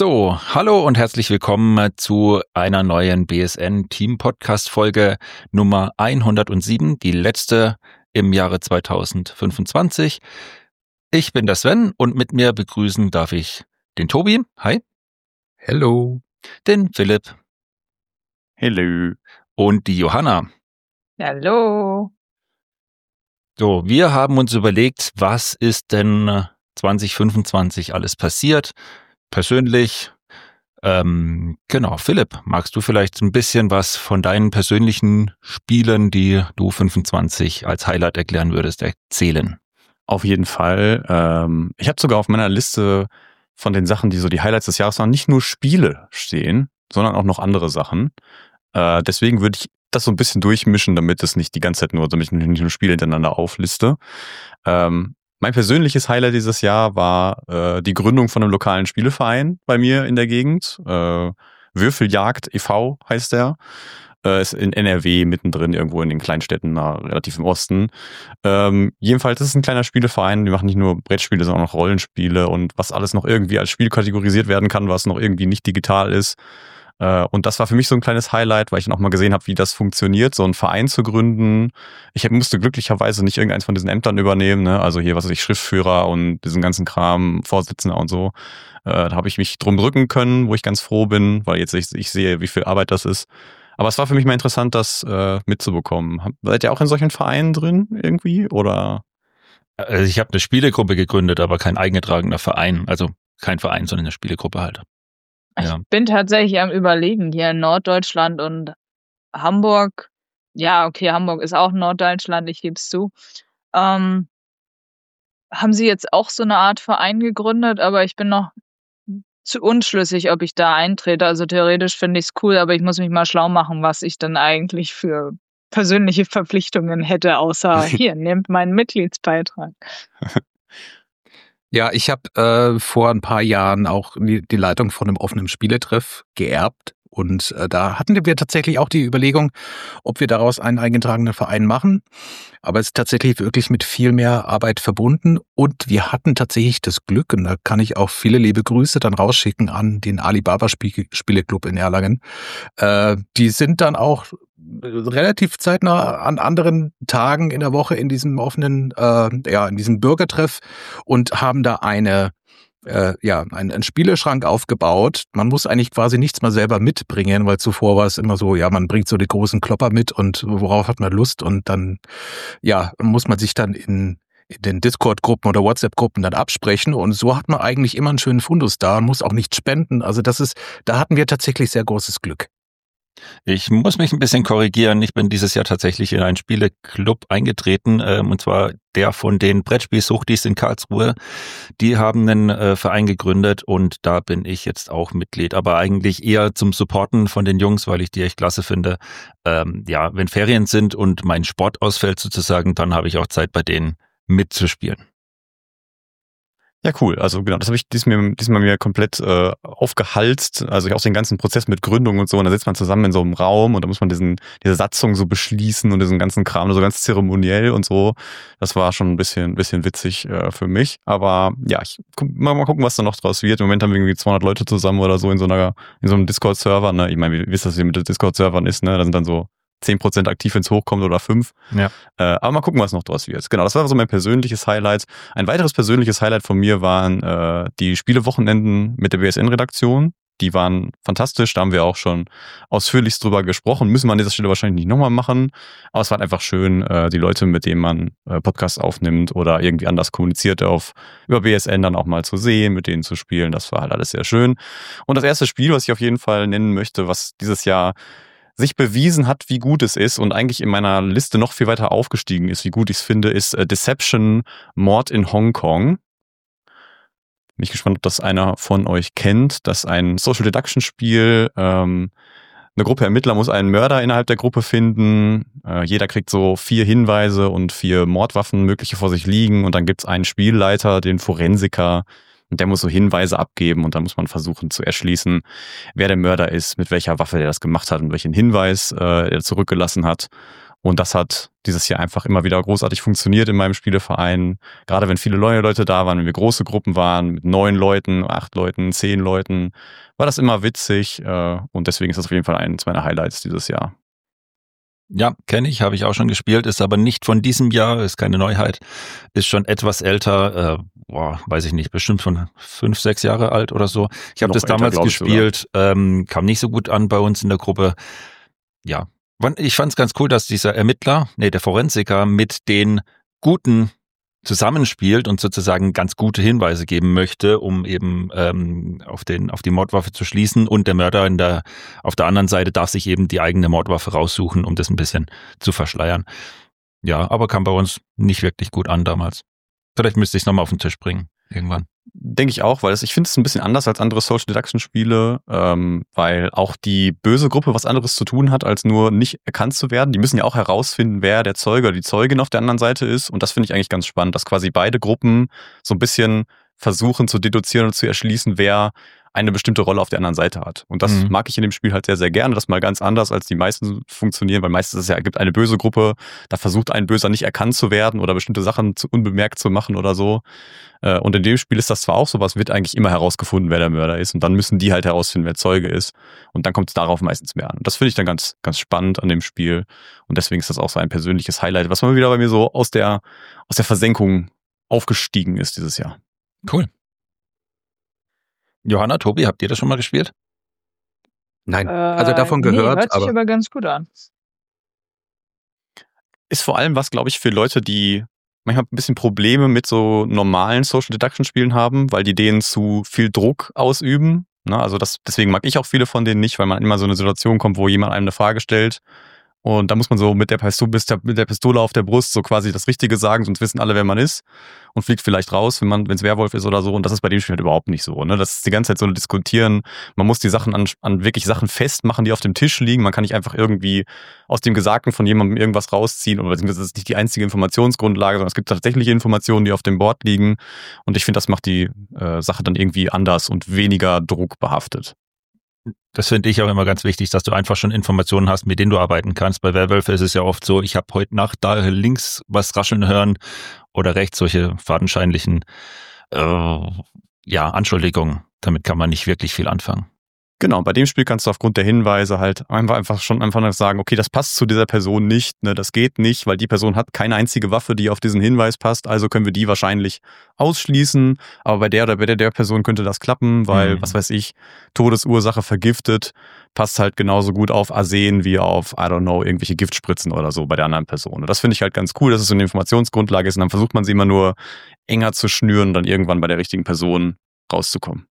So, hallo und herzlich willkommen zu einer neuen BSN-Team-Podcast-Folge Nummer 107, die letzte im Jahre 2025. Ich bin der Sven und mit mir begrüßen darf ich den Tobi. Hi. Hello. Den Philipp. Hello. Und die Johanna. Hallo. So, wir haben uns überlegt, was ist denn 2025 alles passiert? Persönlich, genau, Philipp, magst du vielleicht ein bisschen was von deinen persönlichen Spielen, die du 25 als Highlight erklären würdest, erzählen? Auf jeden Fall. Ich habe sogar auf meiner Liste von den Sachen, die so die Highlights des Jahres waren, nicht nur Spiele stehen, sondern auch noch andere Sachen. Deswegen würde ich das so ein bisschen durchmischen, damit es nicht die ganze Zeit damit ich nicht nur Spiele hintereinander aufliste. Mein persönliches Highlight dieses Jahr war die Gründung von einem lokalen Spieleverein bei mir in der Gegend. Würfeljagd e.V. heißt der. Ist in NRW mittendrin, irgendwo in den Kleinstädten, relativ im Osten. Jedenfalls ist es ein kleiner Spieleverein, die machen nicht nur Brettspiele, sondern auch Rollenspiele und was alles noch irgendwie als Spiel kategorisiert werden kann, was noch irgendwie nicht digital ist. Und das war für mich so ein kleines Highlight, weil ich dann auch mal gesehen habe, wie das funktioniert, so einen Verein zu gründen. Ich musste glücklicherweise nicht irgendeins von diesen Ämtern übernehmen, ne? Also hier, was weiß ich, Schriftführer und diesen ganzen Kram, Vorsitzender und so. Da habe ich mich drum drücken können, wo ich ganz froh bin, weil jetzt ich sehe, wie viel Arbeit das ist. Aber es war für mich mal interessant, das mitzubekommen. Seid ihr auch in solchen Vereinen drin irgendwie, oder? Also ich habe eine Spielegruppe gegründet, aber kein eingetragener Verein. Also kein Verein, sondern eine Spielegruppe halt. Ja. Ich bin tatsächlich am Überlegen, hier in Norddeutschland und Hamburg. Ja, okay, Hamburg ist auch Norddeutschland, ich gebe es zu. Haben sie jetzt auch so eine Art Verein gegründet, aber ich bin noch zu unschlüssig, ob ich da eintrete. Also theoretisch finde ich es cool, aber ich muss mich mal schlau machen, was ich dann eigentlich für persönliche Verpflichtungen hätte, außer hier, nehmt meinen Mitgliedsbeitrag. Ja, ich habe vor ein paar Jahren auch die Leitung von einem offenen Spieletreff geerbt und da hatten wir tatsächlich auch die Überlegung, ob wir daraus einen eingetragenen Verein machen, aber es ist tatsächlich wirklich mit viel mehr Arbeit verbunden und wir hatten tatsächlich das Glück, und da kann ich auch viele liebe Grüße dann rausschicken an den Alibaba Spieleclub in Erlangen. Die sind dann auch relativ zeitnah an anderen Tagen in der Woche in diesem offenen, in diesem Bürgertreff und haben da einen Spieleschrank aufgebaut. Man muss eigentlich quasi nichts mal selber mitbringen, weil zuvor war es immer so, ja, man bringt so die großen Klopper mit und worauf hat man Lust und dann, ja, muss man sich dann in den Discord-Gruppen oder WhatsApp-Gruppen dann absprechen und so hat man eigentlich immer einen schönen Fundus da und muss auch nicht spenden. Also da hatten wir tatsächlich sehr großes Glück. Ich muss mich ein bisschen korrigieren. Ich bin dieses Jahr tatsächlich in einen Spieleclub eingetreten, und zwar der von den Brettspielsuchtis in Karlsruhe. Die haben einen Verein gegründet und da bin ich jetzt auch Mitglied, aber eigentlich eher zum Supporten von den Jungs, weil ich die echt klasse finde. Wenn Ferien sind und mein Sport ausfällt sozusagen, dann habe ich auch Zeit bei denen mitzuspielen. Ja, cool. Also genau, das habe ich diesmal mir komplett aufgehalst. Also auch den ganzen Prozess mit Gründung und so. Und da sitzt man zusammen in so einem Raum und da muss man diese Satzung so beschließen und diesen ganzen Kram so ganz zeremoniell und so. Das war schon ein bisschen witzig für mich. Aber ja, mal gucken, was da noch draus wird. Im Moment haben wir irgendwie 200 Leute zusammen oder so in so einem Discord-Server. Ne? Ich meine, ihr wisst, was hier mit den Discord-Servern ist. Ne? Da sind dann so 10% aktiv, wenn es hochkommt oder 5. Ja. Aber mal gucken, was noch draus wird. Genau, das war so mein persönliches Highlight. Ein weiteres persönliches Highlight von mir waren die Spielewochenenden mit der BSN-Redaktion. Die waren fantastisch, da haben wir auch schon ausführlichst drüber gesprochen. Müssen wir an dieser Stelle wahrscheinlich nicht nochmal machen. Aber es war einfach schön, die Leute, mit denen man Podcasts aufnimmt oder irgendwie anders kommuniziert über BSN dann auch mal zu sehen, mit denen zu spielen. Das war halt alles sehr schön. Und das erste Spiel, was ich auf jeden Fall nennen möchte, was dieses Jahr sich bewiesen hat, wie gut es ist und eigentlich in meiner Liste noch viel weiter aufgestiegen ist, wie gut ich es finde, ist Deception Mord in Hongkong. Bin ich gespannt, ob das einer von euch kennt. Das ist ein Social Deduction Spiel. Eine Gruppe Ermittler muss einen Mörder innerhalb der Gruppe finden. Jeder kriegt so 4 Hinweise und 4 Mordwaffen mögliche vor sich liegen und dann gibt's einen Spielleiter, den Forensiker. Und der muss so Hinweise abgeben und dann muss man versuchen zu erschließen, wer der Mörder ist, mit welcher Waffe der das gemacht hat und welchen Hinweis er zurückgelassen hat. Und das hat dieses Jahr einfach immer wieder großartig funktioniert in meinem Spieleverein. Gerade wenn viele neue Leute da waren, wenn wir große Gruppen waren, mit 9 Leuten, 8 Leuten, 10 Leuten, war das immer witzig. Und deswegen ist das auf jeden Fall eines meiner Highlights dieses Jahr. Ja, kenne ich, habe ich auch schon gespielt, ist aber nicht von diesem Jahr, ist keine Neuheit, ist schon etwas älter, weiß ich nicht, bestimmt von 5, 6 Jahre alt oder so. Ich habe Noch das älter, damals glaub ich gespielt, kam nicht so gut an bei uns in der Gruppe. Ja, ich fand es ganz cool, dass dieser der Forensiker mit den Guten zusammenspielt und sozusagen ganz gute Hinweise geben möchte, um eben auf die Mordwaffe zu schließen, und der Mörder auf der anderen Seite darf sich eben die eigene Mordwaffe raussuchen, um das ein bisschen zu verschleiern. Ja, aber kam bei uns nicht wirklich gut an damals. Vielleicht müsste ich es nochmal auf den Tisch bringen, irgendwann. Denke ich auch, weil ich finde es ein bisschen anders als andere Social Deduction Spiele, weil auch die böse Gruppe was anderes zu tun hat, als nur nicht erkannt zu werden. Die müssen ja auch herausfinden, wer der Zeuge oder die Zeugin auf der anderen Seite ist. Und das finde ich eigentlich ganz spannend, dass quasi beide Gruppen so ein bisschen versuchen zu deduzieren und zu erschließen, wer eine bestimmte Rolle auf der anderen Seite hat. Und das mag ich in dem Spiel halt sehr, sehr gerne. Das mal ganz anders, als die meisten funktionieren, weil meistens gibt eine böse Gruppe, da versucht ein Böser nicht erkannt zu werden oder bestimmte Sachen unbemerkt zu machen oder so. Und in dem Spiel ist das zwar auch so, aber es wird eigentlich immer herausgefunden, wer der Mörder ist. Und dann müssen die halt herausfinden, wer Zeuge ist. Und dann kommt es darauf meistens mehr an. Und das finde ich dann ganz, ganz spannend an dem Spiel. Und deswegen ist das auch so ein persönliches Highlight, was mal wieder bei mir so aus der Versenkung aufgestiegen ist dieses Jahr. Cool. Johanna, Tobi, habt ihr das schon mal gespielt? Nein, also davon gehört. Hört sich aber ganz gut an. Ist vor allem was, glaube ich, für Leute, die manchmal ein bisschen Probleme mit so normalen Social Deduction Spielen haben, weil die denen zu viel Druck ausüben. Also deswegen mag ich auch viele von denen nicht, weil man immer so eine Situation kommt, wo jemand einem eine Frage stellt. Und da muss man so mit der Pistole auf der Brust so quasi das Richtige sagen, sonst wissen alle, wer man ist, und fliegt vielleicht raus, wenn es Werwolf ist oder so. Und das ist bei dem Spiel halt überhaupt nicht so. Das ist die ganze Zeit so ein Diskutieren. Man muss die Sachen an wirklich Sachen festmachen, die auf dem Tisch liegen. Man kann nicht einfach irgendwie aus dem Gesagten von jemandem irgendwas rausziehen, oder beziehungsweise das ist nicht die einzige Informationsgrundlage, sondern es gibt tatsächliche Informationen, die auf dem Board liegen. Und ich finde, das macht die Sache dann irgendwie anders und weniger druckbehaftet. Das finde ich auch immer ganz wichtig, dass du einfach schon Informationen hast, mit denen du arbeiten kannst. Bei Werwölfe ist es ja oft so, ich habe heute Nacht da links was rascheln hören oder rechts, solche fadenscheinlichen Anschuldigungen. Damit kann man nicht wirklich viel anfangen. Genau, bei dem Spiel kannst du aufgrund der Hinweise halt einfach sagen, okay, das passt zu dieser Person nicht, das geht nicht, weil die Person hat keine einzige Waffe, die auf diesen Hinweis passt, also können wir die wahrscheinlich ausschließen, aber bei der oder bei der Person könnte das klappen, weil, was weiß ich, Todesursache vergiftet, passt halt genauso gut auf Arsen wie auf, I don't know, irgendwelche Giftspritzen oder so bei der anderen Person. Und das finde ich halt ganz cool, dass es so eine Informationsgrundlage ist, und dann versucht man sie immer nur enger zu schnüren und dann irgendwann bei der richtigen Person rauszukommen.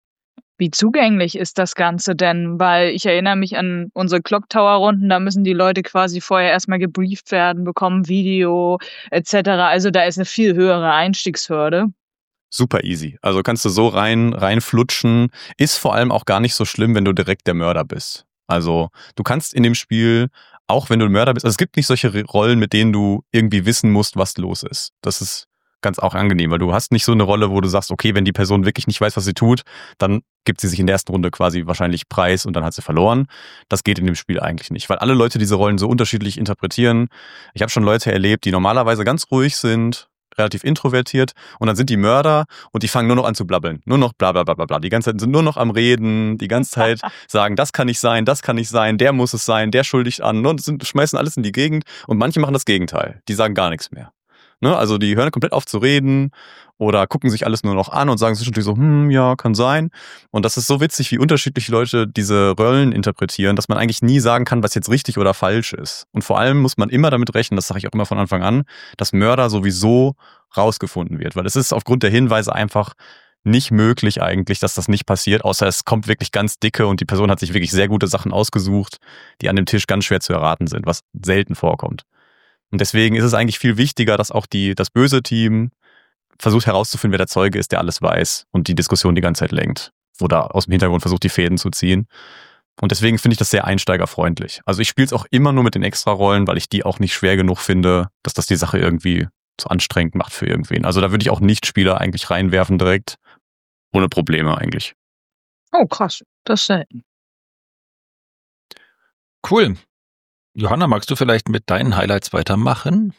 Wie zugänglich ist das Ganze denn? Weil ich erinnere mich an unsere Clock Tower Runden, da müssen die Leute quasi vorher erstmal gebrieft werden, bekommen Video etc. Also da ist eine viel höhere Einstiegshürde. Super easy. Also kannst du so reinflutschen. Ist vor allem auch gar nicht so schlimm, wenn du direkt der Mörder bist. Also du kannst in dem Spiel, auch wenn du Mörder bist, also es gibt nicht solche Rollen, mit denen du irgendwie wissen musst, was los ist. Das ist ganz auch angenehm, weil du hast nicht so eine Rolle, wo du sagst, okay, wenn die Person wirklich nicht weiß, was sie tut, dann gibt sie sich in der ersten Runde quasi wahrscheinlich preis und dann hat sie verloren. Das geht in dem Spiel eigentlich nicht, weil alle Leute diese Rollen so unterschiedlich interpretieren. Ich habe schon Leute erlebt, die normalerweise ganz ruhig sind, relativ introvertiert, und dann sind die Mörder und die fangen nur noch an zu blabbeln. Nur noch bla bla bla bla bla. Die ganze Zeit sind nur noch am Reden, die ganze Zeit sagen, das kann nicht sein, der muss es sein, der schuldigt an, und schmeißen alles in die Gegend, und manche machen das Gegenteil. Die sagen gar nichts mehr. Also die hören komplett auf zu reden oder gucken sich alles nur noch an und sagen zwischendurch so, ja, kann sein. Und das ist so witzig, wie unterschiedlich Leute diese Rollen interpretieren, dass man eigentlich nie sagen kann, was jetzt richtig oder falsch ist. Und vor allem muss man immer damit rechnen, das sage ich auch immer von Anfang an, dass Mörder sowieso rausgefunden wird. Weil es ist aufgrund der Hinweise einfach nicht möglich eigentlich, dass das nicht passiert, außer es kommt wirklich ganz dicke und die Person hat sich wirklich sehr gute Sachen ausgesucht, die an dem Tisch ganz schwer zu erraten sind, was selten vorkommt. Und deswegen ist es eigentlich viel wichtiger, dass auch das böse Team versucht herauszufinden, wer der Zeuge ist, der alles weiß und die Diskussion die ganze Zeit lenkt. Oder aus dem Hintergrund versucht, die Fäden zu ziehen. Und deswegen finde ich das sehr einsteigerfreundlich. Also ich spiele es auch immer nur mit den Extra-Rollen, weil ich die auch nicht schwer genug finde, dass das die Sache irgendwie so anstrengend macht für irgendwen. Also da würde ich auch Nicht-Spieler eigentlich reinwerfen direkt. Ohne Probleme eigentlich. Oh, krass. Das ist selten. Cool. Johanna, magst du vielleicht mit deinen Highlights weitermachen?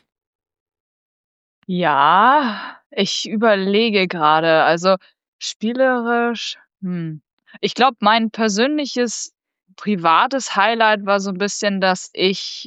Ja, ich überlege gerade. Also spielerisch, ich glaube, mein persönliches privates Highlight war so ein bisschen, dass ich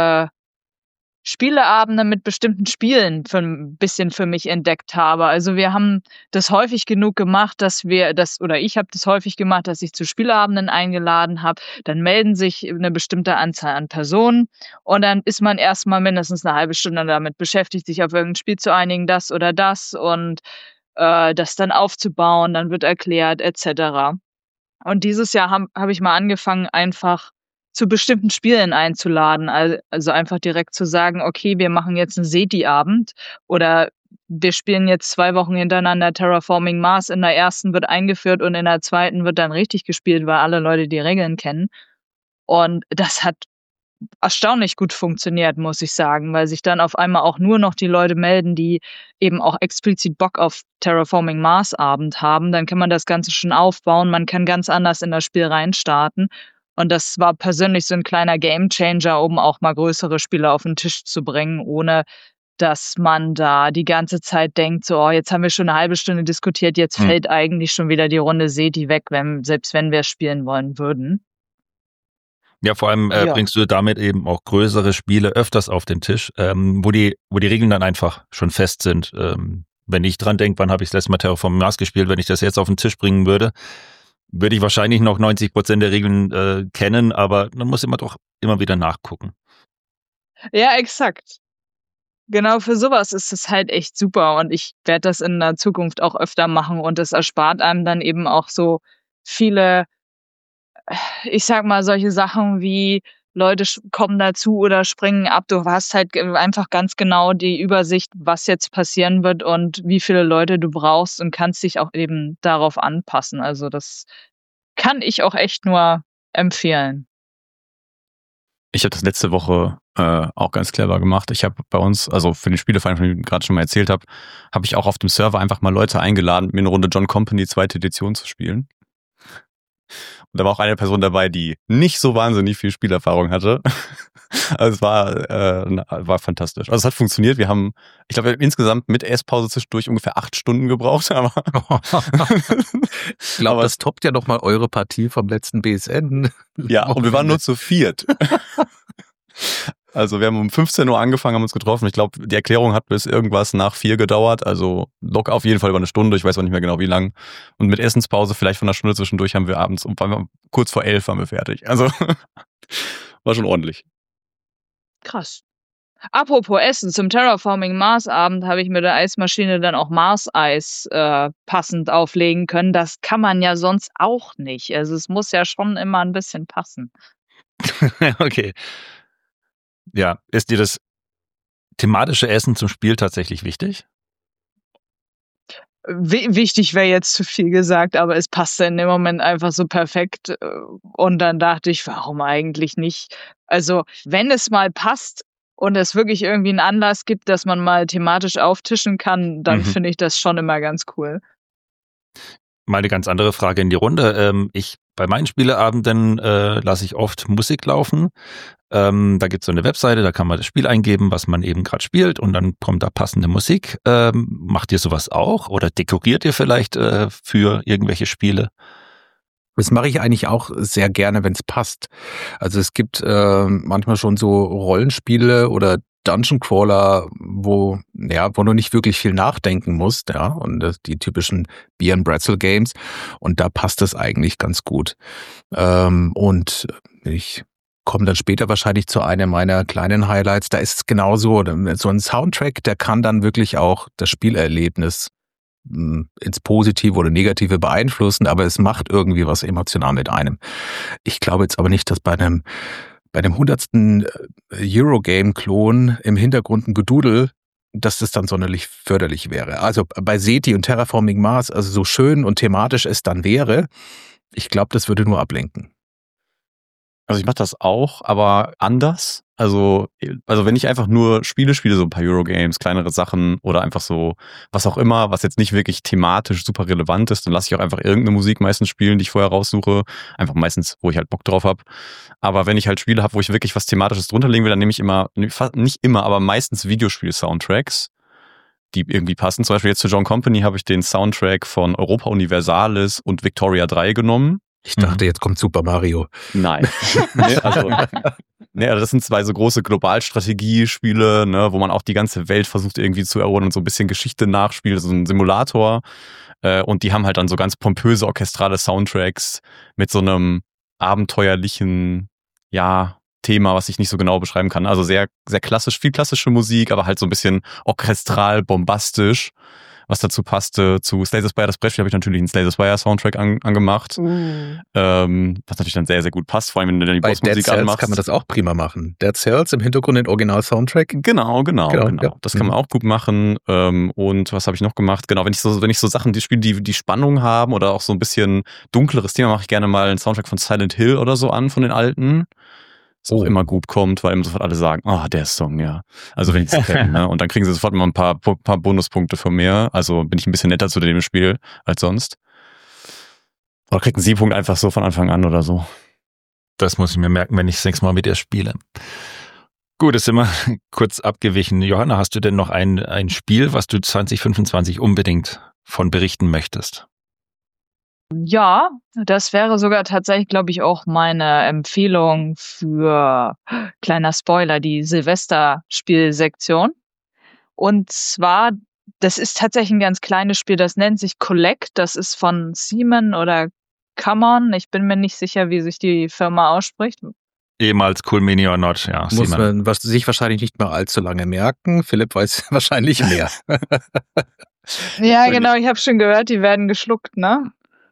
Spieleabende mit bestimmten Spielen für 'n bisschen für mich entdeckt habe. Also, wir haben das häufig genug gemacht, dass wir das oder ich habe das häufig gemacht, dass ich zu Spieleabenden eingeladen habe. Dann melden sich 'ne bestimmte Anzahl an Personen und dann ist man erst mal mindestens 'ne halbe Stunde damit beschäftigt, sich auf irgend 'n Spiel zu einigen, das oder das und, das dann aufzubauen. Dann wird erklärt et cetera. Und dieses Jahr habe ich mal angefangen, einfach zu bestimmten Spielen einzuladen. Also einfach direkt zu sagen: „Okay, wir machen jetzt 'n SETI-Abend oder wir spielen jetzt 2 Wochen hintereinander Terraforming Mars. In der ersten wird eingeführt und in der zweiten wird dann richtig gespielt, weil alle Leute die Regeln kennen." Und das hat erstaunlich gut funktioniert, muss ich sagen, weil sich dann auf einmal auch nur noch die Leute melden, die eben auch explizit Bock auf Terraforming Mars Abend haben. Dann kann man das Ganze schon aufbauen. Man kann ganz anders in das Spiel reinstarten. Und das war persönlich so 'n kleiner Gamechanger, um auch mal größere Spiele auf 'n Tisch zu bringen, ohne dass man da die ganze Zeit denkt, so: „Oh, jetzt haben wir schon 'ne halbe Stunde diskutiert, jetzt fällt eigentlich schon wieder die Runde SETI weg, selbst wenn wir spielen wollen würden." Ja, vor allem Ja. bringst du damit eben auch größere Spiele öfters auf den Tisch, wo die Regeln dann einfach schon fest sind. Wenn ich dran denke, wann habe ich das letzte Mal Terraforming Mars gespielt, wenn ich das jetzt auf den Tisch bringen würde, würde ich wahrscheinlich noch 90% der Regeln kennen, aber man muss immer wieder nachgucken. Ja, exakt. Genau für sowas ist es halt echt super und ich werde das in der Zukunft auch öfter machen und es erspart einem dann eben auch so viele, ich sage mal, solche Sachen wie Leute kommen dazu oder springen ab. Du hast halt einfach ganz genau die Übersicht, was jetzt passieren wird und wie viele Leute du brauchst und kannst dich auch eben darauf anpassen. Also, das kann ich auch echt nur empfehlen. Ich habe das letzte Woche auch ganz clever gemacht. Ich habe bei uns, also für den Spieleverein, von dem ich gerade schon mal erzählt habe, habe ich auch auf dem Server einfach mal Leute eingeladen, mit mir eine Runde John Company 2. Edition zu spielen. Und da war auch eine Person dabei, die nicht so wahnsinnig viel Spielerfahrung hatte. Also es war fantastisch. Also es hat funktioniert. Wir haben, ich glaube, insgesamt mit Esspause zwischendurch ungefähr 8 Stunden gebraucht. Aber Ich glaube, das toppt ja noch mal eure Partie vom letzten BSN. ja, und wir waren nur zu viert. Also wir haben um 15 Uhr angefangen, haben uns getroffen. Ich glaube, die Erklärung hat bis irgendwas nach 4 gedauert. Also locker auf jeden Fall über eine Stunde. Ich weiß auch nicht mehr genau, wie lang. Und mit Essenspause vielleicht von einer Stunde zwischendurch haben wir abends, kurz vor 11 waren wir fertig. Also war schon ordentlich. Krass. Apropos Essen, zum Terraforming Mars Abend habe ich mit der Eismaschine dann auch Mars-Eis passend auflegen können. Das kann man ja sonst auch nicht. Also es muss ja schon immer ein bisschen passen. Okay. Ja, ist dir das thematische Essen zum Spiel tatsächlich wichtig? Wichtig wäre jetzt zu viel gesagt, aber es passte in dem Moment einfach so perfekt. Und dann dachte ich, warum eigentlich nicht? Also, wenn es mal passt und es wirklich irgendwie einen Anlass gibt, dass man mal thematisch auftischen kann, dann finde ich das schon immer ganz cool. Mal eine ganz andere Frage in die Runde. Bei meinen Spieleabenden lasse ich oft Musik laufen. Da gibt's so eine Webseite, da kann man das Spiel eingeben, was man eben gerade spielt und dann kommt da passende Musik. Macht ihr sowas auch oder dekoriert ihr vielleicht für irgendwelche Spiele? Das mache ich eigentlich auch sehr gerne, wenn es passt. Also es gibt manchmal schon so Rollenspiele oder Dungeon Crawler, wo du nicht wirklich viel nachdenken musst, ja, und die typischen Beer and Pretzel Games, und da passt es eigentlich ganz gut. Und ich komme dann später wahrscheinlich zu einem meiner kleinen Highlights. Da ist es genauso, so ein Soundtrack, der kann dann wirklich auch das Spielerlebnis ins Positive oder Negative beeinflussen, aber es macht irgendwie was emotional mit einem. Ich glaube jetzt aber nicht, dass bei dem 100. Eurogame-Klon im Hintergrund ein Gedudel, dass das dann sonderlich förderlich wäre. Also bei SETI und Terraforming Mars, also so schön und thematisch es dann wäre, ich glaube, das würde nur ablenken. Also ich mache das auch, aber anders. Also wenn ich einfach nur Spiele spiele, so ein paar Eurogames, kleinere Sachen oder einfach so was auch immer, was jetzt nicht wirklich thematisch super relevant ist, dann lasse ich auch einfach irgendeine Musik meistens spielen, die ich vorher raussuche. Einfach meistens, wo ich halt Bock drauf habe. Aber wenn ich halt Spiele habe, wo ich wirklich was Thematisches drunter legen will, dann nehme ich immer, nicht immer, aber meistens Videospiel-Soundtracks, die irgendwie passen. Zum Beispiel jetzt zu John Company habe ich den Soundtrack von Europa Universalis und Victoria 3 genommen. Ich dachte, jetzt kommt Super Mario. Nein. Also das sind zwei so große Globalstrategiespiele, ne, wo man auch die ganze Welt versucht irgendwie zu erobern und so ein bisschen Geschichte nachspielt, so ein Simulator. Und die haben halt dann so ganz pompöse orchestrale Soundtracks mit so einem abenteuerlichen, Thema, was ich nicht so genau beschreiben kann. Also sehr, sehr klassisch, viel klassische Musik, aber halt so ein bisschen orchestral, bombastisch. Was dazu passte. Zu Slay the Spire, das Brettspiel, habe ich natürlich einen Slay the Spire Soundtrack angemacht. Was natürlich dann sehr, sehr gut passt, vor allem wenn du dann die Bei Bossmusik Dead Cells anmachst. kann man das auch prima machen. Dead Cells im Hintergrund den Original-Soundtrack. Genau. Ja. Das kann man auch gut machen. Und was habe ich noch gemacht? Genau, wenn ich so Sachen, die Spiele, die Spannung haben oder auch so ein bisschen dunkleres Thema, mache ich gerne mal einen Soundtrack von Silent Hill oder so an, von den alten. Was auch immer gut kommt, weil immer sofort alle sagen, der Song, ja. Also wenn ich es kenne, ne? Und dann kriegen sie sofort mal ein paar Bonuspunkte von mir. Also bin ich ein bisschen netter zu dem Spiel als sonst. Oder kriegt einen Siegpunkt einfach so von Anfang an oder so. Das muss ich mir merken, wenn ich 6 Mal mit dir spiele. Gut, jetzt sind wir kurz abgewichen. Johanna, hast du denn noch ein Spiel, was du 2025 unbedingt von berichten möchtest? Ja, das wäre sogar tatsächlich, glaube ich, auch meine Empfehlung für, kleiner Spoiler, die Silvester-Spielsektion. Und zwar, das ist tatsächlich ein ganz kleines Spiel, das nennt sich Collect. Das ist von Simon oder Common. Ich bin mir nicht sicher, wie sich die Firma ausspricht. Ehemals Cool Mini or Not, ja. Muss Simon. man sich wahrscheinlich nicht mehr allzu lange merken. Philipp weiß wahrscheinlich mehr. Ja, genau, ich habe schon gehört, die werden geschluckt, ne?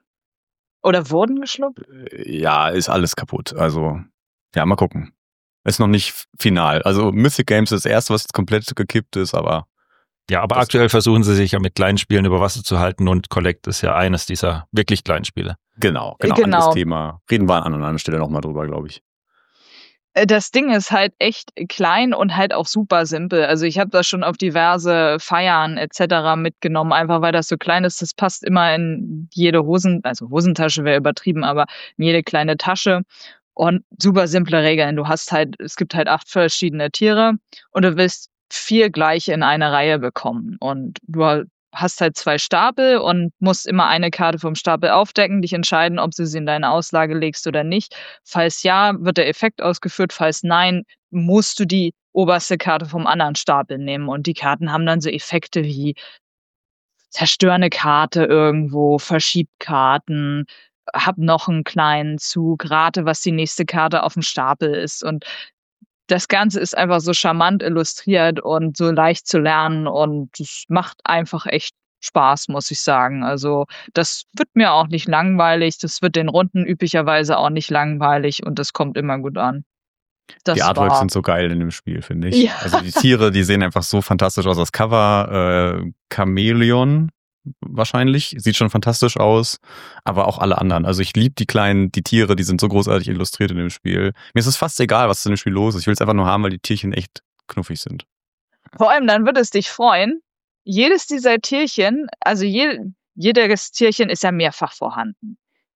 Oder wurden geschluckt? Ja, ist alles kaputt. Also, mal gucken. Ist noch nicht final. Also Mythic Games ist das erste, was jetzt komplett gekippt ist, aber... Ja, aber aktuell versuchen sie sich ja mit kleinen Spielen über Wasser zu halten und Collect ist ja eines dieser wirklich kleinen Spiele. Genau. Anderes Thema. Reden wir an einer Stelle nochmal drüber, glaube ich. Das Ding ist halt echt klein und halt auch super simpel. Also ich habe das schon auf diverse Feiern etc. mitgenommen, einfach weil das so klein ist. Das passt immer in jede Hosentasche wäre übertrieben, aber in jede kleine Tasche. Und super simple Regeln. Es gibt halt 8 verschiedene Tiere und du willst 4 gleiche in eine Reihe bekommen. Und du hast halt 2 Stapel und musst immer eine Karte vom Stapel aufdecken, dich entscheiden, ob du sie in deine Auslage legst oder nicht. Falls ja, wird der Effekt ausgeführt. Falls nein, musst du die oberste Karte vom anderen Stapel nehmen. Und die Karten haben dann so Effekte wie zerstör eine Karte irgendwo, verschieb Karten, hab noch einen kleinen Zug, rate, was die nächste Karte auf dem Stapel ist. Und das Ganze ist einfach so charmant illustriert und so leicht zu lernen und es macht einfach echt Spaß, muss ich sagen. Also das wird mir auch nicht langweilig, das wird den Runden üblicherweise auch nicht langweilig und das kommt immer gut an. Die Artworks sind so geil in dem Spiel, finde ich. Ja. Also die Tiere, die sehen einfach so fantastisch aus. Das Cover, Chamäleon wahrscheinlich, sieht schon fantastisch aus, aber auch alle anderen. Also ich liebe die Tiere, die sind so großartig illustriert in dem Spiel. Mir ist es fast egal, was in dem Spiel los ist. Ich will es einfach nur haben, weil die Tierchen echt knuffig sind. Vor allem, dann wird es dich freuen. Jedes dieser Tierchen, also jedes Tierchen ist ja mehrfach vorhanden.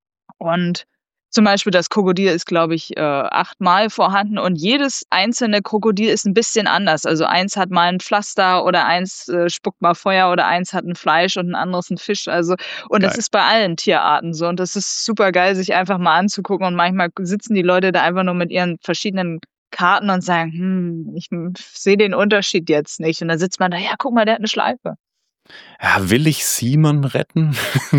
Und zum Beispiel das Krokodil ist, glaube ich, 8-mal vorhanden und jedes einzelne Krokodil ist ein bisschen anders. Also eins hat mal ein Pflaster oder eins spuckt mal Feuer oder eins hat ein Fleisch und ein anderes ein Fisch. Also und das ist bei allen Tierarten so und das ist super geil, sich einfach mal anzugucken und manchmal sitzen die Leute da einfach nur mit ihren verschiedenen Karten und sagen, ich sehe den Unterschied jetzt nicht. Und dann sitzt man da, ja, guck mal, der hat eine Schleife. Ja, will ich Simon retten?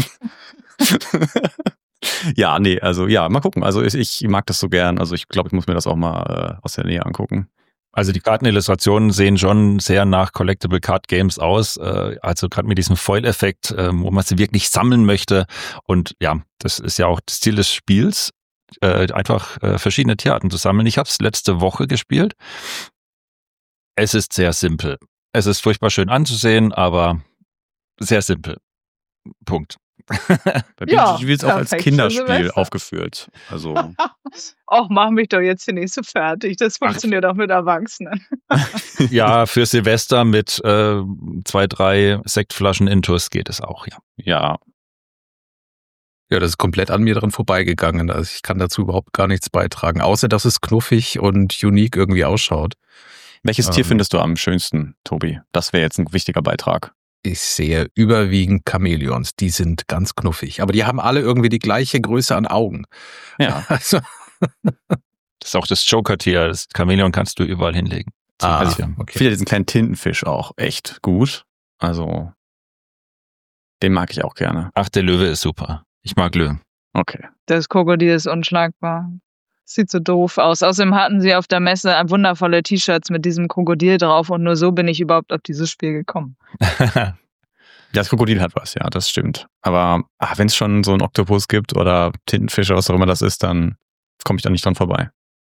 Ja, nee, also mal gucken. Also ich mag das so gern. Also ich glaube, ich muss mir das auch mal aus der Nähe angucken. Also die Kartenillustrationen sehen schon sehr nach Collectible Card Games aus. Also gerade mit diesem Foil-Effekt, wo man sie wirklich sammeln möchte. Und ja, das ist ja auch das Ziel des Spiels, einfach verschiedene Tierarten zu sammeln. Ich habe es letzte Woche gespielt. Es ist sehr simpel. Es ist furchtbar schön anzusehen, aber sehr simpel. Punkt. Bei Ja, BGG wird es auch als perfekt für Kinderspiel Silvester. aufgeführt. Also, Och, mach mich doch jetzt hier nicht so fertig. Das funktioniert auch mit Erwachsenen. Ja, für Silvester mit 2, 3 Sektflaschen Intus geht es auch, ja. ja. Ja, das ist komplett an mir dran vorbeigegangen. Also ich kann dazu überhaupt gar nichts beitragen, außer dass es knuffig und unique irgendwie ausschaut. Welches Tier findest du am schönsten, Tobi? Das wäre jetzt ein wichtiger Beitrag. Ich sehe überwiegend Chamäleons, die sind ganz knuffig. Aber die haben alle irgendwie die gleiche Größe an Augen. Ja. Also, Das ist auch das Joker-Tier. Das Chamäleon kannst du überall hinlegen. Also ich okay. finde diesen kleinen Tintenfisch auch echt gut. Also, den mag ich auch gerne. Ach, der Löwe ist super. Ich mag Löwen. Okay. Das Krokodil ist unschlagbar. Sieht so doof aus. Außerdem hatten sie auf der Messe wundervolle T-Shirts mit diesem Krokodil drauf und nur so bin ich überhaupt auf dieses Spiel gekommen. Ja, das Krokodil hat was, ja, das stimmt. Aber wenn es schon so einen Oktopus gibt oder Tintenfische, was auch immer das ist, dann komme ich da nicht dran vorbei.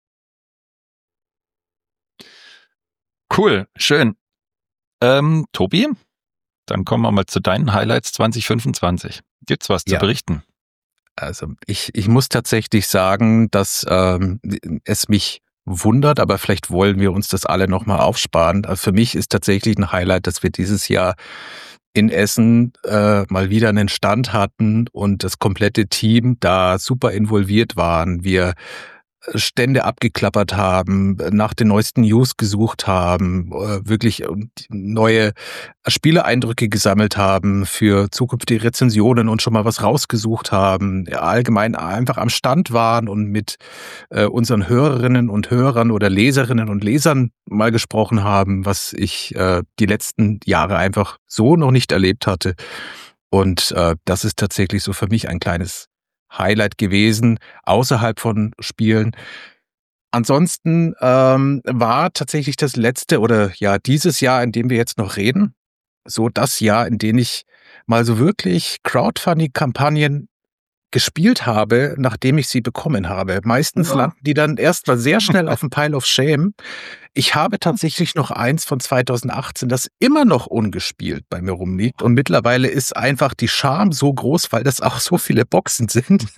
Cool, schön. Tobi, dann kommen wir mal zu deinen Highlights 2025. Gibt's was zu Ja. berichten? Also ich muss tatsächlich sagen, dass es mich wundert, aber vielleicht wollen wir uns das alle nochmal aufsparen. Also für mich ist tatsächlich ein Highlight, dass wir dieses Jahr in Essen mal wieder einen Stand hatten und das komplette Team da super involviert waren. Wir Stände abgeklappert haben, nach den neuesten News gesucht haben, wirklich neue Spieleeindrücke gesammelt haben für zukünftige Rezensionen und schon mal was rausgesucht haben, allgemein einfach am Stand waren und mit unseren Hörerinnen und Hörern oder Leserinnen und Lesern mal gesprochen haben, was ich die letzten Jahre einfach so noch nicht erlebt hatte. Und das ist tatsächlich so für mich ein kleines Highlight gewesen, außerhalb von Spielen. Ansonsten war tatsächlich das letzte oder ja dieses Jahr, in dem wir jetzt noch reden, so das Jahr, in dem ich mal so wirklich Crowdfunding-Kampagnen gespielt habe, nachdem ich sie bekommen habe. Meistens landen die dann erstmal sehr schnell auf dem Pile of Shame. Ich habe tatsächlich noch eins von 2018, das immer noch ungespielt bei mir rumliegt. Und mittlerweile ist einfach die Scham so groß, weil das auch so viele Boxen sind,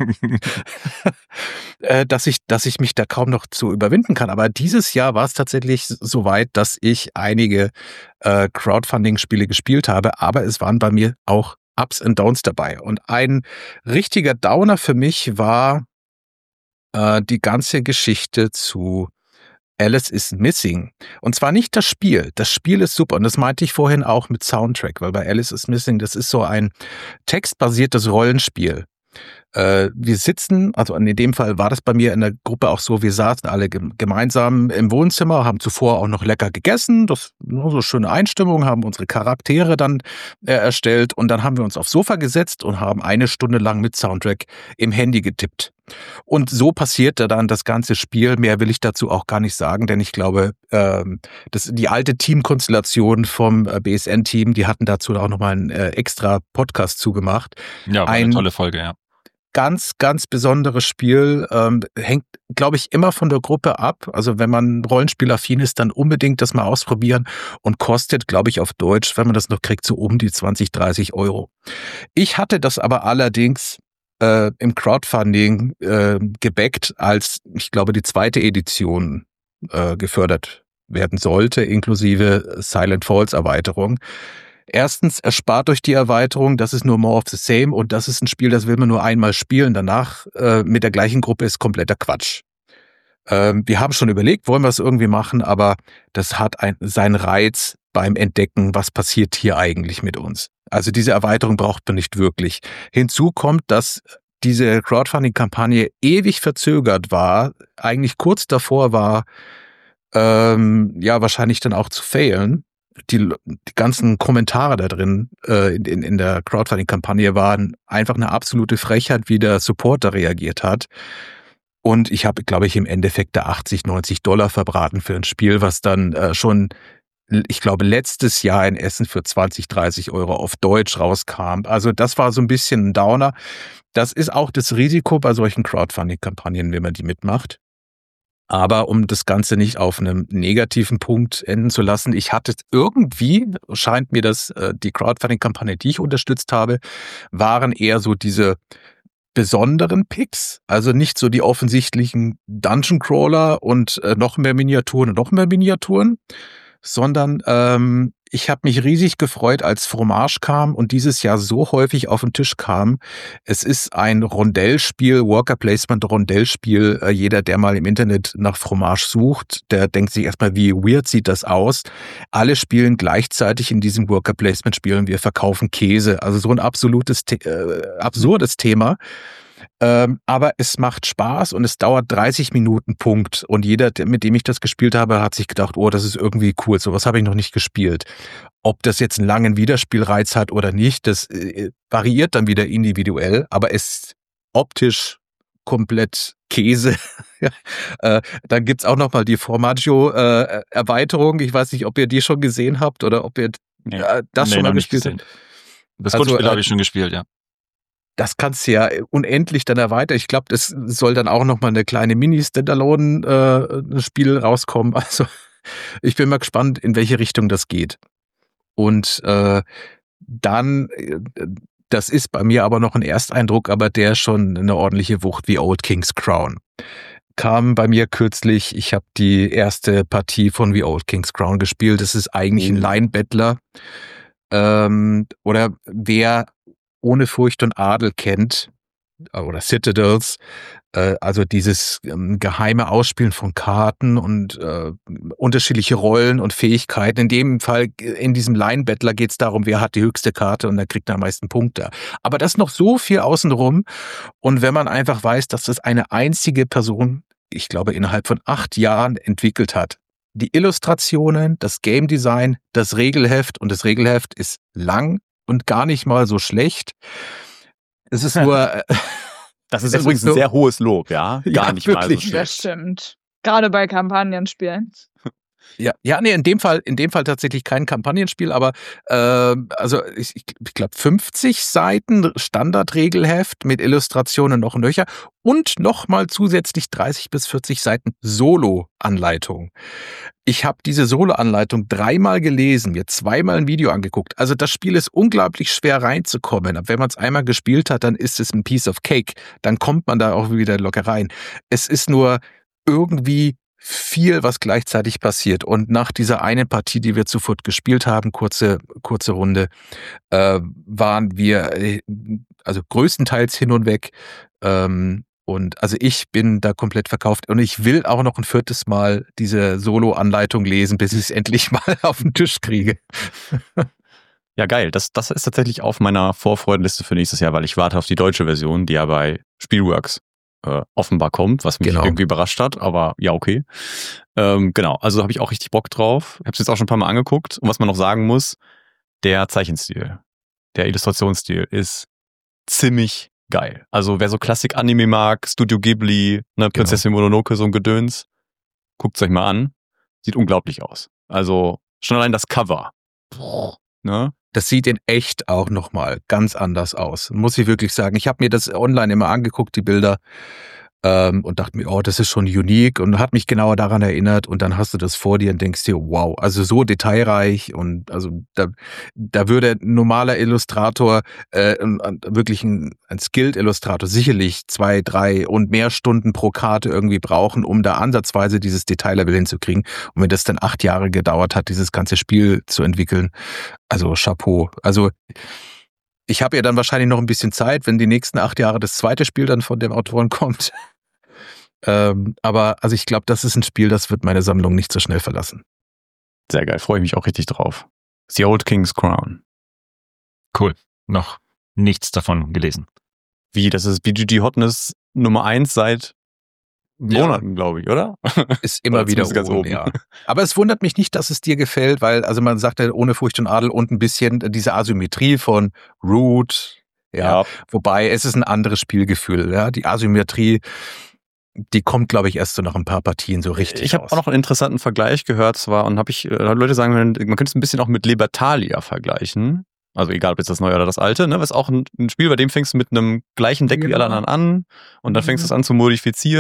dass ich mich da kaum noch zu überwinden kann. Aber dieses Jahr war es tatsächlich so weit, dass ich einige Crowdfunding-Spiele gespielt habe. Aber es waren bei mir auch Ups und Downs dabei. Und ein richtiger Downer für mich war die ganze Geschichte zu Alice is Missing. Und zwar nicht das Spiel. Das Spiel ist super. Und das meinte ich vorhin auch mit Soundtrack, weil bei Alice is Missing, das ist so ein textbasiertes Rollenspiel. Wir sitzen, also in dem Fall war das bei mir in der Gruppe auch so, wir saßen alle gemeinsam im Wohnzimmer, haben zuvor auch noch lecker gegessen, das nur so schöne Einstimmung, haben unsere Charaktere dann erstellt und dann haben wir uns aufs Sofa gesetzt und haben 1 Stunde lang mit Soundtrack im Handy getippt. Und so passierte dann das ganze Spiel. Mehr will ich dazu auch gar nicht sagen, denn ich glaube, die alte Teamkonstellation vom BSN-Team, die hatten dazu auch nochmal einen extra Podcast zugemacht. Ja, war eine tolle Folge, ja. Ganz, ganz besonderes Spiel, hängt, glaube ich, immer von der Gruppe ab. Also wenn man rollenspielaffin ist, dann unbedingt das mal ausprobieren und kostet, glaube ich, auf Deutsch, wenn man das noch kriegt, so um die 20, 30 Euro. Ich hatte das aber allerdings im Crowdfunding gebackt, als, ich glaube, die 2. Edition gefördert werden sollte, inklusive Silent Falls Erweiterung. Erstens erspart euch die Erweiterung, das ist nur more of the same und das ist ein Spiel, das will man nur einmal spielen. Danach mit der gleichen Gruppe ist kompletter Quatsch. Wir haben schon überlegt, wollen wir es irgendwie machen, aber das hat seinen Reiz beim Entdecken, was passiert hier eigentlich mit uns. Also diese Erweiterung braucht man nicht wirklich. Hinzu kommt, dass diese Crowdfunding-Kampagne ewig verzögert war, eigentlich kurz davor war, wahrscheinlich dann auch zu failen. Die ganzen Kommentare da drin in der Crowdfunding-Kampagne waren einfach eine absolute Frechheit, wie der Support da reagiert hat. Und ich habe, glaube ich, im Endeffekt da $80-90 verbraten für ein Spiel, was dann schon, ich glaube, letztes Jahr in Essen für 20-30 Euro auf Deutsch rauskam. Also das war so ein bisschen ein Downer. Das ist auch das Risiko bei solchen Crowdfunding-Kampagnen, wenn man die mitmacht. Aber um das Ganze nicht auf einem negativen Punkt enden zu lassen, ich hatte irgendwie, scheint mir das, die Crowdfunding-Kampagne, die ich unterstützt habe, waren eher so diese besonderen Picks, also nicht so die offensichtlichen Dungeon Crawler und noch mehr Miniaturen, sondern ich habe mich riesig gefreut, als Fromage kam und dieses Jahr so häufig auf den Tisch kam. Es ist ein Rondellspiel, Worker Placement Rondellspiel. Jeder, der mal im Internet nach Fromage sucht, der denkt sich erstmal, wie weird sieht das aus? Alle spielen gleichzeitig in diesem Worker Placement Spiel und wir verkaufen Käse. Also so ein absolutes, absurdes Thema. Aber es macht Spaß und es dauert 30 Minuten, Punkt. Und jeder, mit dem ich das gespielt habe, hat sich gedacht, oh, das ist irgendwie cool, sowas habe ich noch nicht gespielt. Ob das jetzt einen langen Wiederspielreiz hat oder nicht, das variiert dann wieder individuell, aber es ist optisch komplett Käse. Dann gibt's auch noch mal die Formaggio-Erweiterung. Ich weiß nicht, ob ihr die schon gesehen habt oder ob ihr das schon mal gespielt habt. Das Grundspiel habe ich schon gespielt, ja. Das kannst du ja unendlich dann erweitern. Ich glaube, das soll dann auch noch mal eine kleine Mini-Standalone-Spiel rauskommen. Also ich bin mal gespannt, in welche Richtung das geht. Und dann, das ist bei mir aber noch ein Ersteindruck, aber der schon eine ordentliche Wucht wie Old King's Crown. Kam bei mir kürzlich, ich habe die erste Partie von The Old King's Crown gespielt. Das ist eigentlich ein Line-Battler. Oder wer Ohne Furcht und Adel kennt, oder Citadels, also dieses geheime Ausspielen von Karten und unterschiedliche Rollen und Fähigkeiten. In dem Fall, in diesem Line-Battler geht es darum, wer hat die höchste Karte und der kriegt am meisten Punkte. Aber das ist noch so viel außenrum. Und wenn man einfach weiß, dass das eine einzige Person, ich glaube, innerhalb von 8 Jahren entwickelt hat, die Illustrationen, das Game Design, das Regelheft, und das Regelheft ist lang und gar nicht mal so schlecht. Es ist nur... Das ist übrigens ein sehr hohes Lob, ja? Gar nicht mal so wirklich. schlecht. Das stimmt. Gerade bei Kampagnenspielen. Ja, nee, in dem Fall tatsächlich kein Kampagnenspiel, aber also ich glaube 50 Seiten Standardregelheft mit Illustrationen noch und nöcher und nochmal zusätzlich 30 bis 40 Seiten Solo-Anleitung. Ich habe diese Solo-Anleitung 3-mal gelesen, mir 2-mal ein Video angeguckt. Also das Spiel ist unglaublich schwer reinzukommen. Aber wenn man es einmal gespielt hat, dann ist es ein Piece of Cake. Dann kommt man da auch wieder locker rein. Es ist nur irgendwie viel, was gleichzeitig passiert. Und nach dieser einen Partie, die wir zu Furt gespielt haben, kurze Runde, waren wir also größtenteils hin und weg. Und also ich bin da komplett verkauft und ich will auch noch ein 4. Mal diese Solo-Anleitung lesen, bis ich es endlich mal auf den Tisch kriege. Ja, geil. Das ist tatsächlich auf meiner Vorfreudenliste für nächstes Jahr, weil ich warte auf die deutsche Version, die ja bei Spielworks offenbar kommt, was mich irgendwie überrascht hat, aber ja, okay. Genau, also habe ich auch richtig Bock drauf. Ich habe es jetzt auch schon ein paar Mal angeguckt. Und was man noch sagen muss, der Zeichenstil, der Illustrationsstil ist ziemlich geil. Also wer so Klassik-Anime mag, Studio Ghibli, ne, Prinzessin Mononoke, so ein Gedöns, guckt's euch mal an. Sieht unglaublich aus. Also schon allein das Cover. Ne? Das sieht in echt auch nochmal ganz anders aus, muss ich wirklich sagen. Ich habe mir das online immer angeguckt, die Bilder, und dachte mir, oh, das ist schon unique und hat mich genauer daran erinnert. Und dann hast du das vor dir und denkst dir, wow, also so detailreich. Und also da würde ein normaler Illustrator, wirklich ein Skilled-Illustrator sicherlich 2, 3 und mehr Stunden pro Karte irgendwie brauchen, um da ansatzweise dieses Detaillevel hinzukriegen. Und wenn das dann 8 Jahre gedauert hat, dieses ganze Spiel zu entwickeln, also Chapeau. Also ich habe ja dann wahrscheinlich noch ein bisschen Zeit, wenn die nächsten 8 Jahre das zweite Spiel dann von dem Autoren kommt. Aber also ich glaube, das ist ein Spiel, das wird meine Sammlung nicht so schnell verlassen. Sehr geil, freue ich mich auch richtig drauf. The Old King's Crown. Cool. Noch nichts davon gelesen. Wie, das ist BGG Hotness Nummer 1 seit Monaten, glaube ich, oder? Ist immer wieder ganz oben. Ja. Aber es wundert mich nicht, dass es dir gefällt, weil, also man sagt ja ohne Furcht und Adel und ein bisschen diese Asymmetrie von Root, ja. Wobei es ist ein anderes Spielgefühl, ja. Die Asymmetrie, die kommt, glaube ich, erst so nach ein paar Partien so richtig. Ich habe auch noch einen interessanten Vergleich gehört, zwar, und habe Leute sagen, man könnte es ein bisschen auch mit Libertalia vergleichen. Also egal, ob jetzt das neue oder das alte, ne? Was auch ein Spiel, bei dem fängst du mit einem gleichen Deck wie alle anderen an und dann fängst du es an zu modifizieren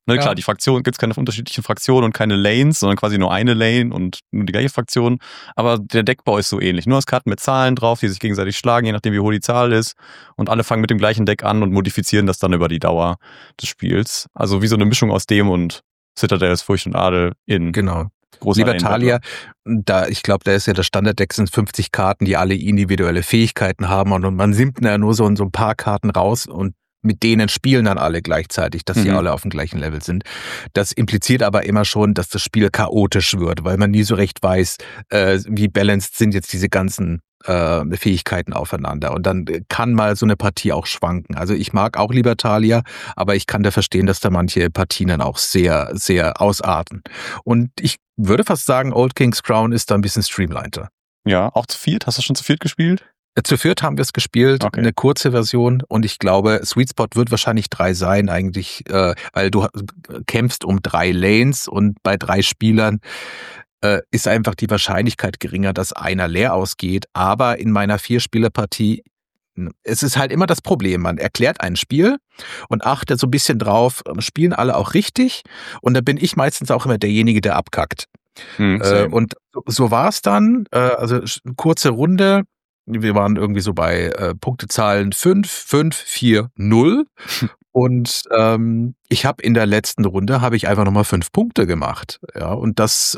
Ne, klar, die Fraktion gibt's keine unterschiedlichen Fraktionen und keine Lanes, sondern quasi nur eine Lane und nur die gleiche Fraktion. Aber der Deckbau ist so ähnlich. Nur hast Karten mit Zahlen drauf, die sich gegenseitig schlagen, je nachdem wie hoch die Zahl ist. Und alle fangen mit dem gleichen Deck an und modifizieren das dann über die Dauer des Spiels. Also wie so eine Mischung aus dem und Citadels Furcht und Adel in Libertalia, ich glaube, da ist ja das Standarddeck sind 50 Karten, die alle individuelle Fähigkeiten haben und man nimmt ja nur so ein paar Karten raus und mit denen spielen dann alle gleichzeitig, dass sie alle auf dem gleichen Level sind. Das impliziert aber immer schon, dass das Spiel chaotisch wird, weil man nie so recht weiß, wie balanced sind jetzt diese ganzen Fähigkeiten aufeinander. Und dann kann mal so eine Partie auch schwanken. Also ich mag auch Libertalia, aber ich kann da verstehen, dass da manche Partien dann auch sehr, sehr ausarten. Und ich würde fast sagen, Old King's Crown ist da ein bisschen streamliner. Ja, auch zu viert? Hast du schon zu viert gespielt? Zu viert haben wir es gespielt, eine kurze Version und ich glaube, Sweet Spot wird wahrscheinlich 3 sein eigentlich, weil du kämpfst um 3 Lanes und bei 3 Spielern ist einfach die Wahrscheinlichkeit geringer, dass einer leer ausgeht, aber in meiner 4-Spieler-Partie, es ist halt immer das Problem, man erklärt ein Spiel und achtet so ein bisschen drauf, spielen alle auch richtig und da bin ich meistens auch immer derjenige, der abkackt. Und so war es dann, also kurze Runde. Wir waren irgendwie so bei Punktezahlen 5, 5, 4, 0 und ich habe in der letzten Runde einfach nochmal 5 Punkte gemacht. Ja, und das,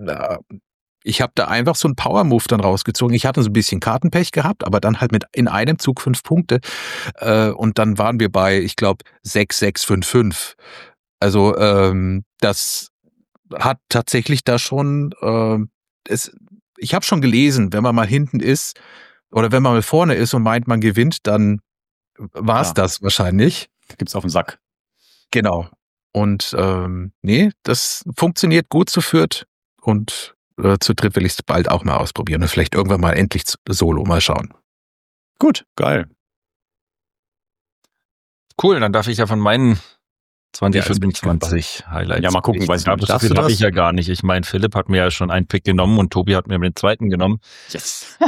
ich habe da einfach so einen Power-Move dann rausgezogen. Ich hatte so ein bisschen Kartenpech gehabt, aber dann halt in einem Zug 5 Punkte und dann waren wir bei, ich glaube, 6, 6, 5, 5. Also das hat tatsächlich da schon, ich habe schon gelesen, wenn man mal hinten ist, oder wenn man mal vorne ist und meint, man gewinnt, dann war es das wahrscheinlich. Gibt's auf den Sack. Genau. Und das funktioniert gut zu viert und zu dritt will ich es bald auch mal ausprobieren und vielleicht irgendwann mal endlich solo mal schauen. Gut, geil. Cool, dann darf ich ja von meinen 2025 Highlights. Ja, mal gucken, weiß ich nicht. So viel habe ich ja gar nicht. Ich meine, Philipp hat mir ja schon einen Pick genommen und Tobi hat mir den zweiten genommen. Yes.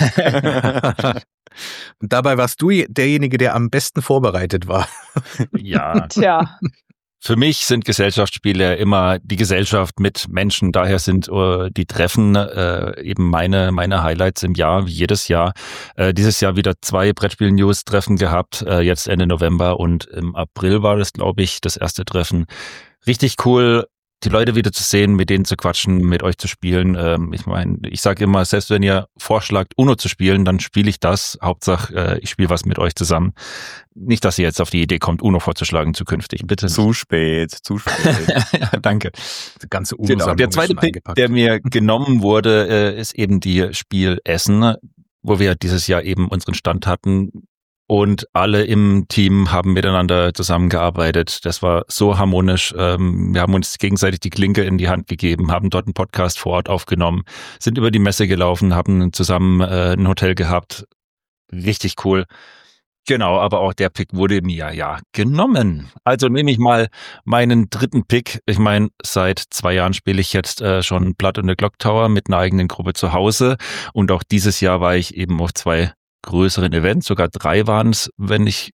Und dabei warst du derjenige, der am besten vorbereitet war. Ja. Tja. Für mich sind Gesellschaftsspiele immer die Gesellschaft mit Menschen. Daher sind die Treffen eben meine Highlights im Jahr, wie jedes Jahr. Dieses Jahr wieder 2 Brettspiel-News-Treffen gehabt, jetzt Ende November und im April war das, glaube ich, das erste Treffen. Richtig cool, die Leute wieder zu sehen, mit denen zu quatschen, mit euch zu spielen. Ich meine, ich sage immer, selbst wenn ihr vorschlagt, Uno zu spielen, dann spiele ich das. Hauptsache, ich spiele was mit euch zusammen. Nicht, dass ihr jetzt auf die Idee kommt, Uno vorzuschlagen zukünftig. Bitte nicht. Zu spät. Ja, danke. Die ganze Uno Genau. Der zweite Pick, der mir genommen wurde, ist eben die Spiel Essen, wo wir dieses Jahr eben unseren Stand hatten. Und alle im Team haben miteinander zusammengearbeitet. Das war so harmonisch. Wir haben uns gegenseitig die Klinke in die Hand gegeben, haben dort einen Podcast vor Ort aufgenommen, sind über die Messe gelaufen, haben zusammen ein Hotel gehabt. Richtig cool. Genau, aber auch der Pick wurde mir ja genommen. Also nehme ich mal meinen dritten Pick. Ich meine, seit 2 Jahren spiele ich jetzt schon Blood and the Clock Tower mit einer eigenen Gruppe zu Hause. Und auch dieses Jahr war ich eben auf 2 größeren Events, sogar 3 waren es, wenn ich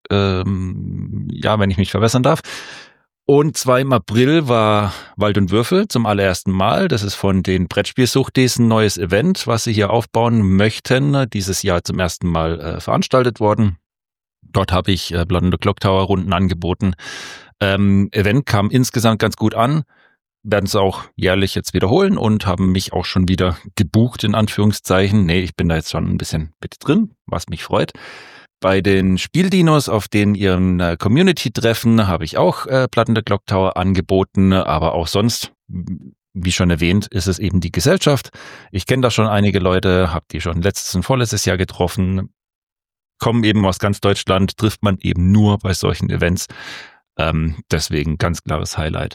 mich verbessern darf. Und zwar im April war Wald und Würfel zum allerersten Mal. Das ist von den Brettspielsuchtis ein neues Event, was sie hier aufbauen möchten. Dieses Jahr zum ersten Mal veranstaltet worden. Dort habe ich Blood and the Clock Tower Runden angeboten. Event kam insgesamt ganz gut an. Werden es auch jährlich jetzt wiederholen und haben mich auch schon wieder gebucht, in Anführungszeichen. Nee, ich bin da jetzt schon ein bisschen mit drin, was mich freut. Bei den Spieldinos, auf den ihren Community-Treffen, habe ich auch Blood and the Clock Tower angeboten, aber auch sonst, wie schon erwähnt, ist es eben die Gesellschaft. Ich kenne da schon einige Leute, habe die schon letztes und vorletztes Jahr getroffen, kommen eben aus ganz Deutschland, trifft man eben nur bei solchen Events. Deswegen ganz klares Highlight.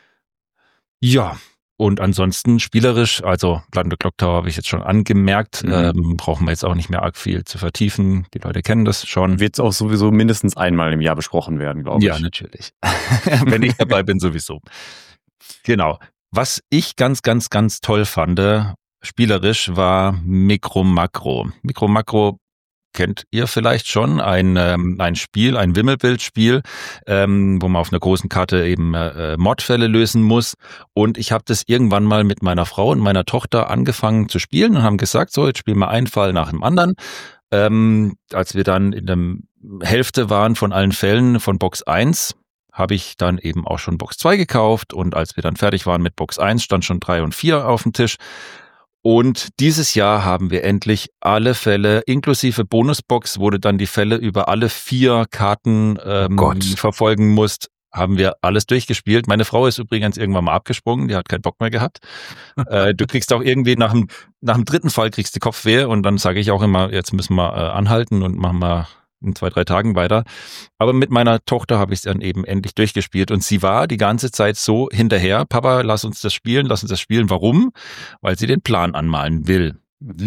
Ja, und ansonsten spielerisch, also Blood and the Clock Tower habe ich jetzt schon angemerkt, brauchen wir jetzt auch nicht mehr arg viel zu vertiefen. Die Leute kennen das schon. Wird auch sowieso mindestens einmal im Jahr besprochen werden, glaube ich. Ja, natürlich. Wenn ich dabei bin, sowieso. Genau. Was ich ganz, ganz, ganz toll fand, spielerisch, war Mikro Makro. Mikro Makro, kennt ihr vielleicht schon, ein Spiel, ein Wimmelbildspiel, wo man auf einer großen Karte eben Mordfälle lösen muss. Und ich habe das irgendwann mal mit meiner Frau und meiner Tochter angefangen zu spielen und haben gesagt, so, jetzt spielen wir einen Fall nach dem anderen. Als wir dann in der Hälfte waren von allen Fällen von Box 1, habe ich dann eben auch schon Box 2 gekauft. Und als wir dann fertig waren mit Box 1, stand schon 3 und 4 auf dem Tisch. Und dieses Jahr haben wir endlich alle Fälle, inklusive Bonusbox, wo du dann die Fälle über alle 4 Karten verfolgen musst, haben wir alles durchgespielt. Meine Frau ist übrigens irgendwann mal abgesprungen, die hat keinen Bock mehr gehabt. Du kriegst auch irgendwie nach dem 3. Fall kriegst du Kopfweh und dann sage ich auch immer, jetzt müssen wir anhalten und machen wir in 2-3 Tagen weiter. Aber mit meiner Tochter habe ich es dann eben endlich durchgespielt und sie war die ganze Zeit so hinterher, Papa, lass uns das spielen. Warum? Weil sie den Plan anmalen will.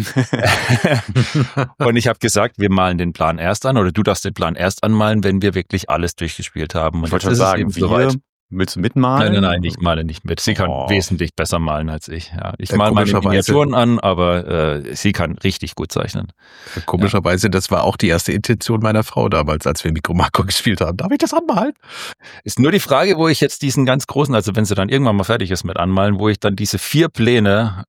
Und ich habe gesagt, wir malen den Plan erst an oder du darfst den Plan erst anmalen, wenn wir wirklich alles durchgespielt haben. Und ich wollte schon sagen, willst du mitmalen? Nein, ich male nicht mit. Sie kann wesentlich besser malen als ich. Ja, ich male meine Miniaturen an, aber sie kann richtig gut zeichnen. Komischerweise, das war auch die erste Intention meiner Frau damals, als wir Micro Macro gespielt haben. Darf ich das anmalen? Ist nur die Frage, wo ich jetzt diesen ganz großen, also wenn sie dann irgendwann mal fertig ist mit Anmalen, wo ich dann diese 4 Pläne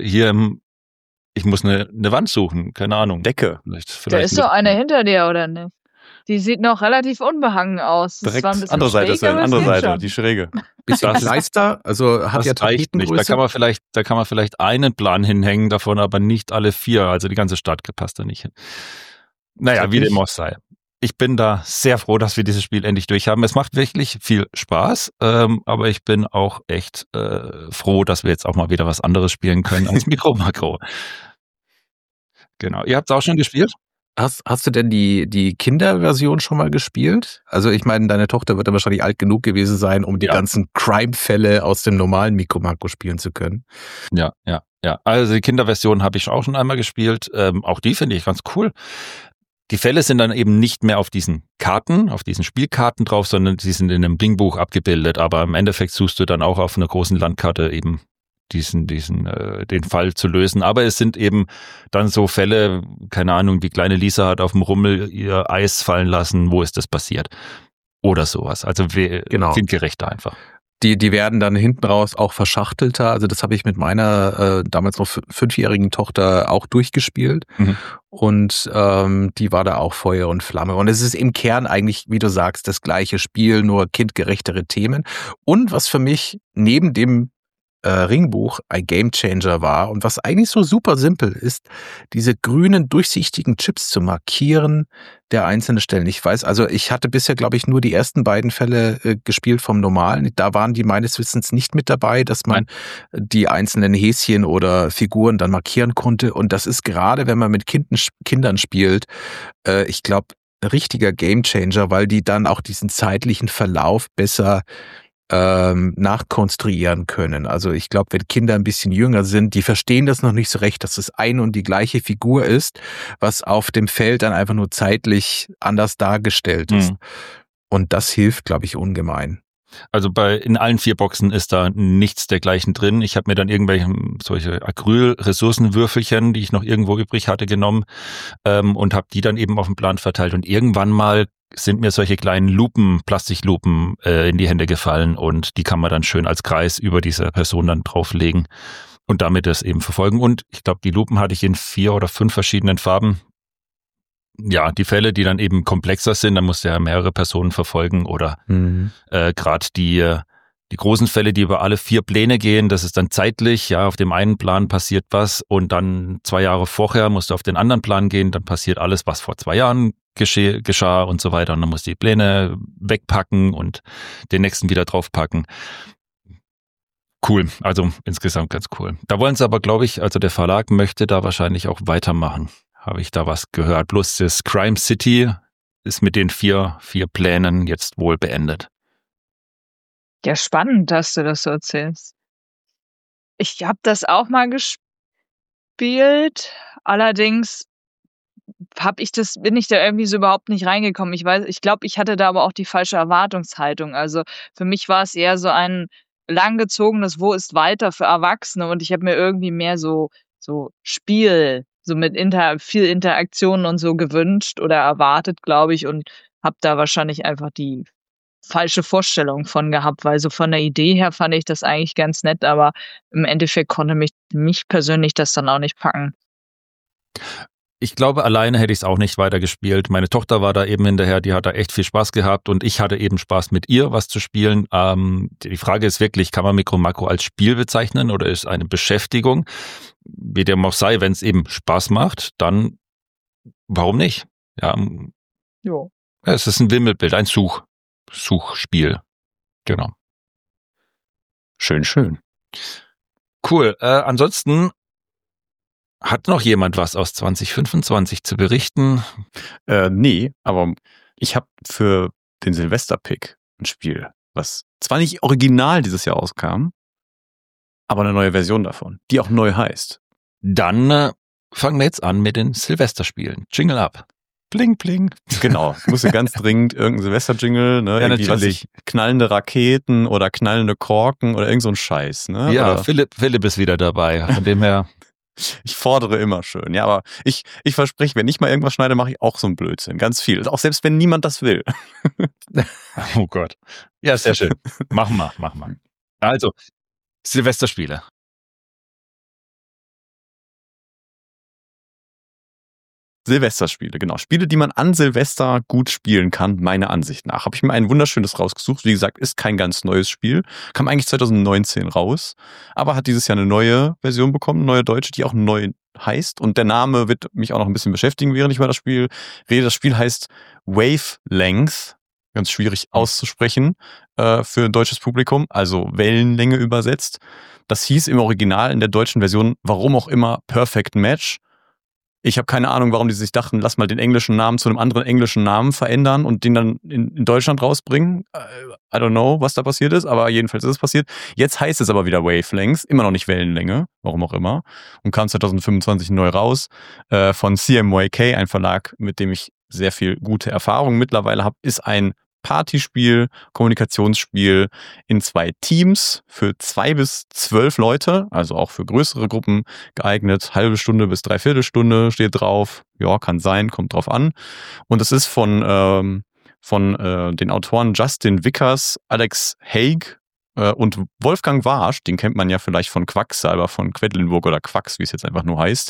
ich muss eine Wand suchen, keine Ahnung. Decke. Vielleicht da ist doch eine hinter dir, oder nicht? Die sieht noch relativ unbehangen aus. Direkt andere Seite, die schräge. Bisschen Kleister, also hat ja Tapetengröße. Nicht. Da kann man vielleicht einen Plan hinhängen davon, aber nicht alle 4. Also die ganze Stadt passt da nicht hin. Naja, wie dem auch sei. Ich bin da sehr froh, dass wir dieses Spiel endlich durch haben. Es macht wirklich viel Spaß, aber ich bin auch echt froh, dass wir jetzt auch mal wieder was anderes spielen können als Micro Macro. Genau. Ihr habt es auch schon gespielt? Hast du denn die Kinderversion schon mal gespielt? Also ich meine, deine Tochter wird dann wahrscheinlich alt genug gewesen sein, um die ganzen Crime-Fälle aus dem normalen Micro Macro spielen zu können. Ja. Also die Kinderversion habe ich auch schon einmal gespielt. Auch die finde ich ganz cool. Die Fälle sind dann eben nicht mehr auf diesen Karten, auf diesen Spielkarten drauf, sondern sie sind in einem Bingbuch abgebildet. Aber im Endeffekt suchst du dann auch auf einer großen Landkarte eben den Fall zu lösen. Aber es sind eben dann so Fälle, keine Ahnung, wie kleine Lisa hat auf dem Rummel ihr Eis fallen lassen, wo ist das passiert? Oder sowas. Also kindgerechter einfach. Die werden dann hinten raus auch verschachtelter. Also das habe ich mit meiner damals noch 5-jährigen Tochter auch durchgespielt. Mhm. Und die war da auch Feuer und Flamme. Und es ist im Kern eigentlich, wie du sagst, das gleiche Spiel, nur kindgerechtere Themen. Und was für mich neben dem Ringbuch ein Gamechanger war und was eigentlich so super simpel ist, diese grünen, durchsichtigen Chips zu markieren der einzelnen Stellen. Ich weiß, also ich hatte bisher, glaube ich, nur die ersten beiden Fälle gespielt vom Normalen. Da waren die meines Wissens nicht mit dabei, dass man die einzelnen Häschen oder Figuren dann markieren konnte. Und das ist gerade, wenn man mit Kindern spielt, ich glaube, ein richtiger Gamechanger, weil die dann auch diesen zeitlichen Verlauf besser nachkonstruieren können. Also ich glaube, wenn Kinder ein bisschen jünger sind, die verstehen das noch nicht so recht, dass es eine und die gleiche Figur ist, was auf dem Feld dann einfach nur zeitlich anders dargestellt ist. Und das hilft, glaube ich, ungemein. Also in allen 4 Boxen ist da nichts dergleichen drin. Ich habe mir dann irgendwelche solche Acryl-Ressourcenwürfelchen, die ich noch irgendwo übrig hatte, genommen und habe die dann eben auf dem Plan verteilt. Und irgendwann mal sind mir solche kleinen Plastiklupen in die Hände gefallen und die kann man dann schön als Kreis über diese Person dann drauflegen und damit das eben verfolgen. Und ich glaube, die Lupen hatte ich in 4 oder 5 verschiedenen Farben. Ja, die Fälle, die dann eben komplexer sind, da musst du ja mehrere Personen verfolgen oder gerade die großen Fälle, die über alle 4 Pläne gehen, das ist dann zeitlich, ja, auf dem einen Plan passiert was und dann 2 Jahre vorher musst du auf den anderen Plan gehen, dann passiert alles, was vor 2 Jahren geschah und so weiter und dann musst du die Pläne wegpacken und den nächsten wieder draufpacken. Cool, also insgesamt ganz cool. Da wollen sie aber, glaube ich, also der Verlag möchte da wahrscheinlich auch weitermachen. Habe ich da was gehört. Bloß das Crime City ist mit den 4 Plänen jetzt wohl beendet. Ja, spannend, dass du das so erzählst. Ich habe das auch mal gespielt, allerdings bin ich da irgendwie so überhaupt nicht reingekommen. Ich glaube, ich hatte da aber auch die falsche Erwartungshaltung. Also für mich war es eher so ein langgezogenes Wo ist weiter für Erwachsene und ich habe mir irgendwie mehr so Spiel so mit viel Interaktion und so gewünscht oder erwartet, glaube ich, und habe da wahrscheinlich einfach die falsche Vorstellung von gehabt, weil so von der Idee her fand ich das eigentlich ganz nett, aber im Endeffekt konnte mich persönlich das dann auch nicht packen. Ich glaube, alleine hätte ich es auch nicht weitergespielt. Meine Tochter war da eben hinterher, die hat da echt viel Spaß gehabt und ich hatte eben Spaß mit ihr, was zu spielen. Die Frage ist wirklich, kann man Micro Macro als Spiel bezeichnen oder ist eine Beschäftigung? Wie dem auch sei, wenn es eben Spaß macht, dann warum nicht? Ja, Jo. es ist ein Wimmelbild, ein Suchspiel. Genau. Schön. Cool. Ansonsten hat noch jemand was aus 2025 zu berichten? Nee, aber ich habe für den Silvester-Pick ein Spiel, was zwar nicht original dieses Jahr rauskam, aber eine neue Version davon, die auch neu heißt. Dann fangen wir jetzt an mit den Silvesterspielen. Jingle ab. Bling, bling. Genau, musste ganz dringend irgendein Silvester-Jingle, ne? Ja, irgendwie, natürlich. Knallende Raketen oder knallende Korken oder irgend so ein Scheiß, ne? Ja, oder Philipp ist wieder dabei. Von dem her. Ich fordere immer schön. Ja, aber ich verspreche, wenn ich mal irgendwas schneide, mache ich auch so einen Blödsinn. Ganz viel. Auch selbst wenn niemand das will. Oh Gott. Ja, sehr schön. Mach mal. Also, Silvesterspiele. Silvesterspiele, genau. Spiele, die man an Silvester gut spielen kann, meiner Ansicht nach. Habe ich mir ein wunderschönes rausgesucht. Wie gesagt, ist kein ganz neues Spiel. Kam eigentlich 2019 raus, aber hat dieses Jahr eine neue Version bekommen, eine neue deutsche, die auch neu heißt. Und der Name wird mich auch noch ein bisschen beschäftigen, während ich über das Spiel rede. Das Spiel heißt Wavelength. Ganz schwierig auszusprechen für ein deutsches Publikum, also Wellenlänge übersetzt. Das hieß im Original in der deutschen Version, warum auch immer, Perfect Match. Ich habe keine Ahnung, warum die sich dachten, lass mal den englischen Namen zu einem anderen englischen Namen verändern und den dann in Deutschland rausbringen. I don't know, was da passiert ist, aber jedenfalls ist es passiert. Jetzt heißt es aber wieder Wavelengths, immer noch nicht Wellenlänge, warum auch immer. Und kam 2025 neu raus von CMYK, ein Verlag, mit dem ich sehr viel gute Erfahrungen mittlerweile habe, ist ein Partyspiel, Kommunikationsspiel in 2 Teams für 2 bis 12 Leute, also auch für größere Gruppen geeignet. Halbe Stunde bis 3/4 Stunde steht drauf. Ja, kann sein, kommt drauf an. Und es ist von den Autoren Justin Vickers, Alex Haig und Wolfgang Warsch, den kennt man ja vielleicht von Quacksalber, von Quedlinburg oder Quacks, wie es jetzt einfach nur heißt.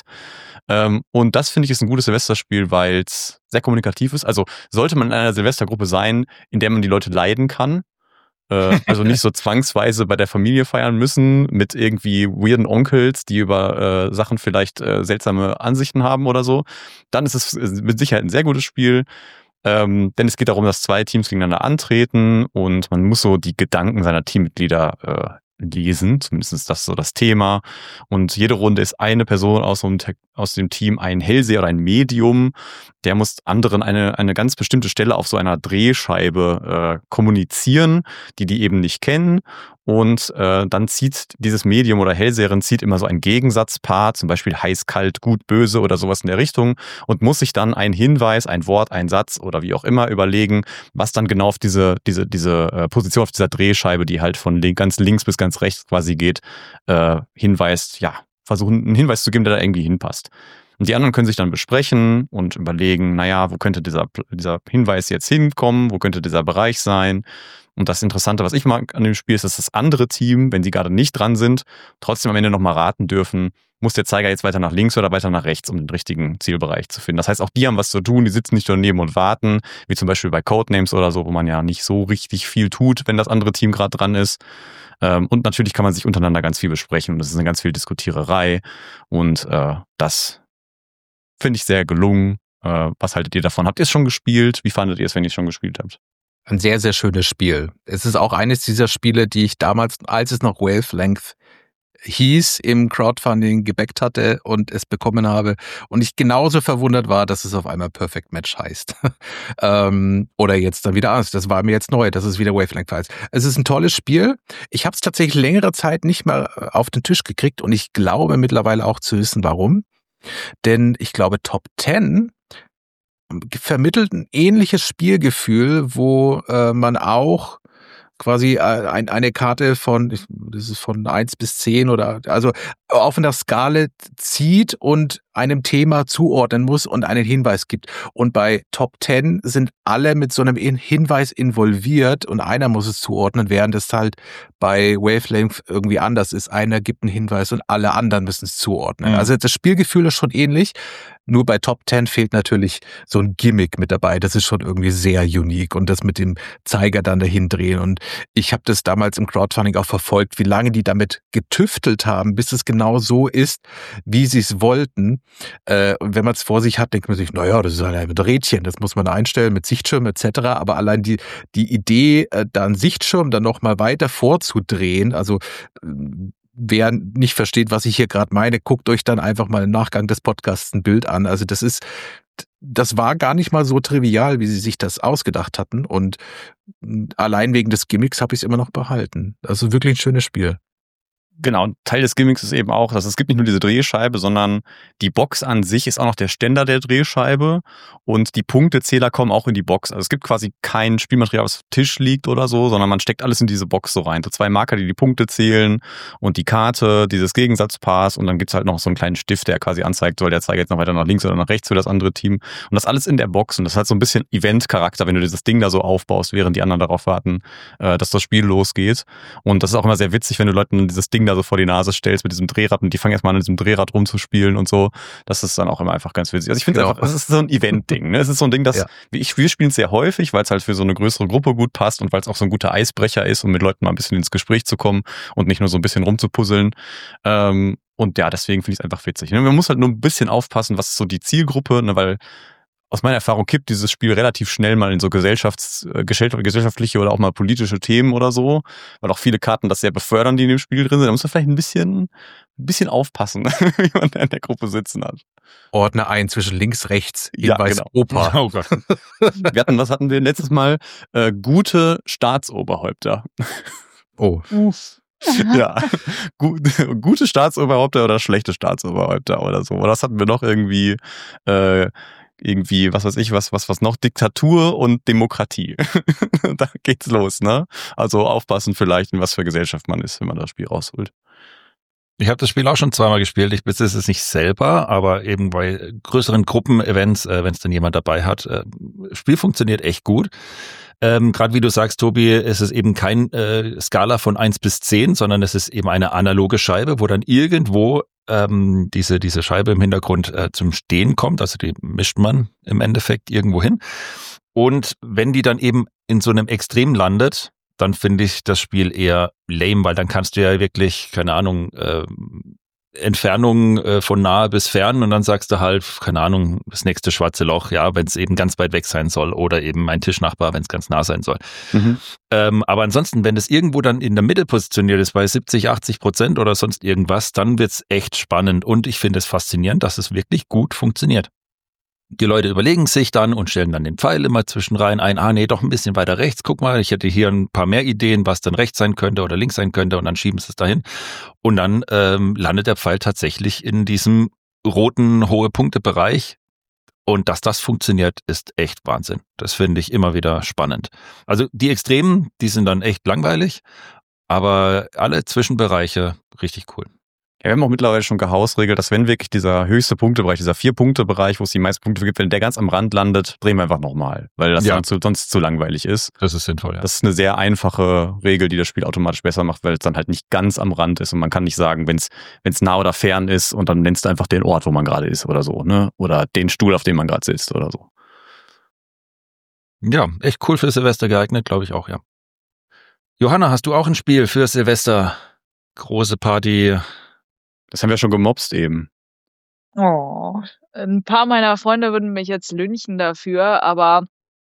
Und das finde ich ist ein gutes Silvesterspiel, weil es sehr kommunikativ ist. Also sollte man in einer Silvestergruppe sein, in der man die Leute leiden kann. Also nicht so zwangsweise bei der Familie feiern müssen mit irgendwie weirden Onkels, die über Sachen vielleicht seltsame Ansichten haben oder so. Dann ist es mit Sicherheit ein sehr gutes Spiel. Denn es geht darum, dass 2 Teams gegeneinander antreten und man muss so die Gedanken seiner Teammitglieder lesen, zumindest ist das so das Thema. Und jede Runde ist eine Person aus dem Team ein Hellseher oder ein Medium, der muss anderen eine ganz bestimmte Stelle auf so einer Drehscheibe kommunizieren, die eben nicht kennen. Und dann zieht dieses Medium oder Hellseherin zieht immer so ein Gegensatzpaar, zum Beispiel heiß, kalt, gut, böse oder sowas in der Richtung und muss sich dann einen Hinweis, ein Wort, ein Satz oder wie auch immer überlegen, was dann genau auf diese Position auf dieser Drehscheibe, die halt von ganz links bis ganz rechts quasi geht, hinweist, ja, versuchen einen Hinweis zu geben, der da irgendwie hinpasst. Und die anderen können sich dann besprechen und überlegen, naja, wo könnte dieser Hinweis jetzt hinkommen, wo könnte dieser Bereich sein. Und das Interessante, was ich mag an dem Spiel, ist, dass das andere Team, wenn sie gerade nicht dran sind, trotzdem am Ende nochmal raten dürfen, muss der Zeiger jetzt weiter nach links oder weiter nach rechts, um den richtigen Zielbereich zu finden. Das heißt, auch die haben was zu tun, die sitzen nicht daneben und warten, wie zum Beispiel bei Codenames oder so, wo man ja nicht so richtig viel tut, wenn das andere Team gerade dran ist. Und natürlich kann man sich untereinander ganz viel besprechen und das ist eine ganz viel Diskutiererei und das finde ich sehr gelungen. Was haltet ihr davon? Habt ihr es schon gespielt? Wie fandet ihr es, wenn ihr es schon gespielt habt? Ein sehr, sehr schönes Spiel. Es ist auch eines dieser Spiele, die ich damals, als es noch Wavelength hieß, im Crowdfunding gebackt hatte und es bekommen habe und ich genauso verwundert war, dass es auf einmal Perfect Match heißt. Oder jetzt dann wieder anders. Das war mir jetzt neu, dass es wieder Wavelength heißt. Es ist ein tolles Spiel. Ich habe es tatsächlich längere Zeit nicht mehr auf den Tisch gekriegt und ich glaube mittlerweile auch zu wissen, warum. Denn ich glaube, Top 10 vermittelt ein ähnliches Spielgefühl, wo man auch quasi eine Karte das ist von 1 bis 10 oder also auf einer Skala zieht und einem Thema zuordnen muss und einen Hinweis gibt. Und bei Top 10 sind alle mit so einem Hinweis involviert und einer muss es zuordnen, während es halt bei Wavelength irgendwie anders ist. Einer gibt einen Hinweis und alle anderen müssen es zuordnen. Mhm. Also das Spielgefühl ist schon ähnlich, nur bei Top 10 fehlt natürlich so ein Gimmick mit dabei. Das ist schon irgendwie sehr unique und das mit dem Zeiger dann dahin drehen. Und ich habe das damals im Crowdfunding auch verfolgt, wie lange die damit getüftelt haben, bis es genau so ist, wie sie es wollten. Und wenn man es vor sich hat, denkt man sich, naja, das ist ein Rädchen, das muss man einstellen mit Sichtschirm etc. Aber allein die Idee, da einen Sichtschirm dann nochmal weiter vorzudrehen, also wer nicht versteht, was ich hier gerade meine, guckt euch dann einfach mal im Nachgang des Podcasts ein Bild an. Also das war gar nicht mal so trivial, wie sie sich das ausgedacht hatten. Und allein wegen des Gimmicks habe ich es immer noch behalten. Also wirklich ein schönes Spiel. Genau, und Teil des Gimmicks ist eben auch, dass es gibt nicht nur diese Drehscheibe, sondern die Box an sich ist auch noch der Ständer der Drehscheibe und die Punktezähler kommen auch in die Box. Also es gibt quasi kein Spielmaterial, was auf dem Tisch liegt oder so, sondern man steckt alles in diese Box so rein. So 2 Marker, die Punkte zählen und die Karte, dieses Gegensatzpaars und dann gibt's halt noch so einen kleinen Stift, der quasi anzeigt, soll der Zeiger jetzt noch weiter nach links oder nach rechts für das andere Team. Und das alles in der Box und das hat so ein bisschen Event-Charakter, wenn du dieses Ding da so aufbaust, während die anderen darauf warten, dass das Spiel losgeht. Und das ist auch immer sehr witzig, wenn du Leuten dieses Ding da so vor die Nase stellst mit diesem Drehrad und die fangen erstmal an, in diesem Drehrad rumzuspielen und so. Das ist dann auch immer einfach ganz witzig. Also ich finde einfach, es ist so ein Event-Ding. Ne? Es ist so ein Ding, das wir spielen es sehr häufig, weil es halt für so eine größere Gruppe gut passt und weil es auch so ein guter Eisbrecher ist, um mit Leuten mal ein bisschen ins Gespräch zu kommen und nicht nur so ein bisschen rumzupuzzeln. Und ja, deswegen finde ich es einfach witzig. Ne? Man muss halt nur ein bisschen aufpassen, was ist so die Zielgruppe, ne? Weil aus meiner Erfahrung kippt dieses Spiel relativ schnell mal in so gesellschaftliche oder auch mal politische Themen oder so, weil auch viele Karten das sehr befördern, die in dem Spiel drin sind. Da muss man vielleicht ein bisschen aufpassen, wie man da in der Gruppe sitzen hat. Ordne ein zwischen links, rechts, Hinweis, genau. Opa. Oh Gott. Was hatten wir letztes Mal? Gute Staatsoberhäupter. Oh. Ja, gute Staatsoberhäupter oder schlechte Staatsoberhäupter oder so. Das hatten wir noch irgendwie, was weiß ich, was noch, Diktatur und Demokratie. Da geht's los, ne? Also aufpassen vielleicht, in was für Gesellschaft man ist, wenn man das Spiel rausholt. Ich habe das Spiel auch schon zweimal gespielt. Ich besitze es nicht selber, aber eben bei größeren Gruppenevents, wenn es dann jemand dabei hat. Spiel funktioniert echt gut. Gerade wie du sagst, Tobi, ist es eben kein Skala von 1 bis 10, sondern es ist eben eine analoge Scheibe, wo dann irgendwo diese Scheibe im Hintergrund zum Stehen kommt. Also die mischt man im Endeffekt irgendwo hin. Und wenn die dann eben in so einem Extrem landet, dann finde ich das Spiel eher lame, weil dann kannst du ja wirklich, keine Ahnung, Entfernungen von nahe bis fern und dann sagst du halt, keine Ahnung, das nächste schwarze Loch, ja, wenn es eben ganz weit weg sein soll oder eben mein Tischnachbar, wenn es ganz nah sein soll. Mhm. Aber ansonsten, wenn es irgendwo dann in der Mitte positioniert ist, bei 70-80% oder sonst irgendwas, dann wird's echt spannend und ich finde es faszinierend, dass es wirklich gut funktioniert. Die Leute überlegen sich dann und stellen dann den Pfeil immer zwischen rein ein, nee, doch ein bisschen weiter rechts, guck mal, ich hätte hier ein paar mehr Ideen, was dann rechts sein könnte oder links sein könnte und dann schieben sie es dahin und dann landet der Pfeil tatsächlich in diesem roten hohe Punkte-Bereich und dass das funktioniert, ist echt Wahnsinn. Das finde ich immer wieder spannend. Also die Extremen, die sind dann echt langweilig, aber alle Zwischenbereiche richtig cool. Ja, wir haben auch mittlerweile schon gehausregelt, dass wenn wirklich dieser höchste Punktebereich, dieser 4-Punkte-Bereich, wo es die meisten Punkte gibt, wenn der ganz am Rand landet, drehen wir einfach nochmal, weil das dann sonst zu langweilig ist. Das ist sinnvoll, ja. Das ist eine sehr einfache Regel, die das Spiel automatisch besser macht, weil es dann halt nicht ganz am Rand ist und man kann nicht sagen, wenn es nah oder fern ist und dann nennst du einfach den Ort, wo man gerade ist oder so, ne? Oder den Stuhl, auf dem man gerade sitzt oder so. Ja, echt cool für Silvester geeignet, glaube ich auch, ja. Johanna, hast du auch ein Spiel für Silvester? Große Party. Das haben wir schon gemobst eben. Oh, ein paar meiner Freunde würden mich jetzt lynchen dafür, aber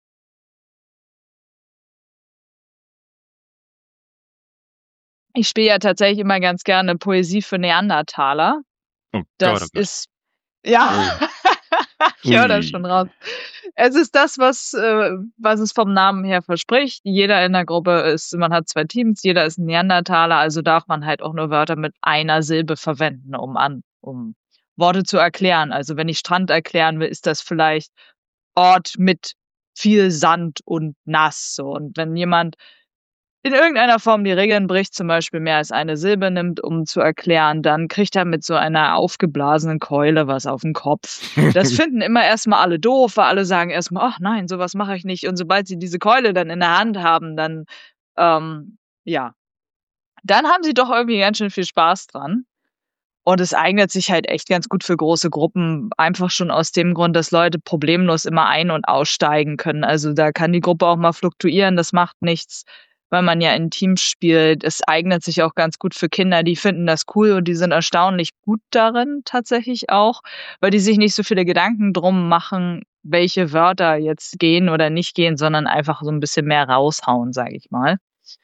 ich spiele ja tatsächlich immer ganz gerne Poesie für Neandertaler. Oh Das Gott, oh Gott. ist, ja, ich höre das schon raus. Es ist das, was es vom Namen her verspricht. Jeder in der Gruppe man hat 2 Teams, jeder ist ein Neandertaler, also darf man halt auch nur Wörter mit einer Silbe verwenden, um Worte zu erklären. Also wenn ich Strand erklären will, ist das vielleicht Ort mit viel Sand und nass. So. Und wenn jemand in irgendeiner Form die Regeln bricht, zum Beispiel mehr als eine Silbe nimmt, um zu erklären, dann kriegt er mit so einer aufgeblasenen Keule was auf den Kopf. Das finden immer erstmal alle doof, weil alle sagen erstmal, ach nein, sowas mache ich nicht. Und sobald sie diese Keule dann in der Hand haben, dann, ja, dann haben sie doch irgendwie ganz schön viel Spaß dran. Und es eignet sich halt echt ganz gut für große Gruppen, einfach schon aus dem Grund, dass Leute problemlos immer ein- und aussteigen können. Also da kann die Gruppe auch mal fluktuieren, das macht nichts, weil man ja in Teams spielt. Es eignet sich auch ganz gut für Kinder, die finden das cool und die sind erstaunlich gut darin tatsächlich auch, weil die sich nicht so viele Gedanken drum machen, welche Wörter jetzt gehen oder nicht gehen, sondern einfach so ein bisschen mehr raushauen, sage ich mal.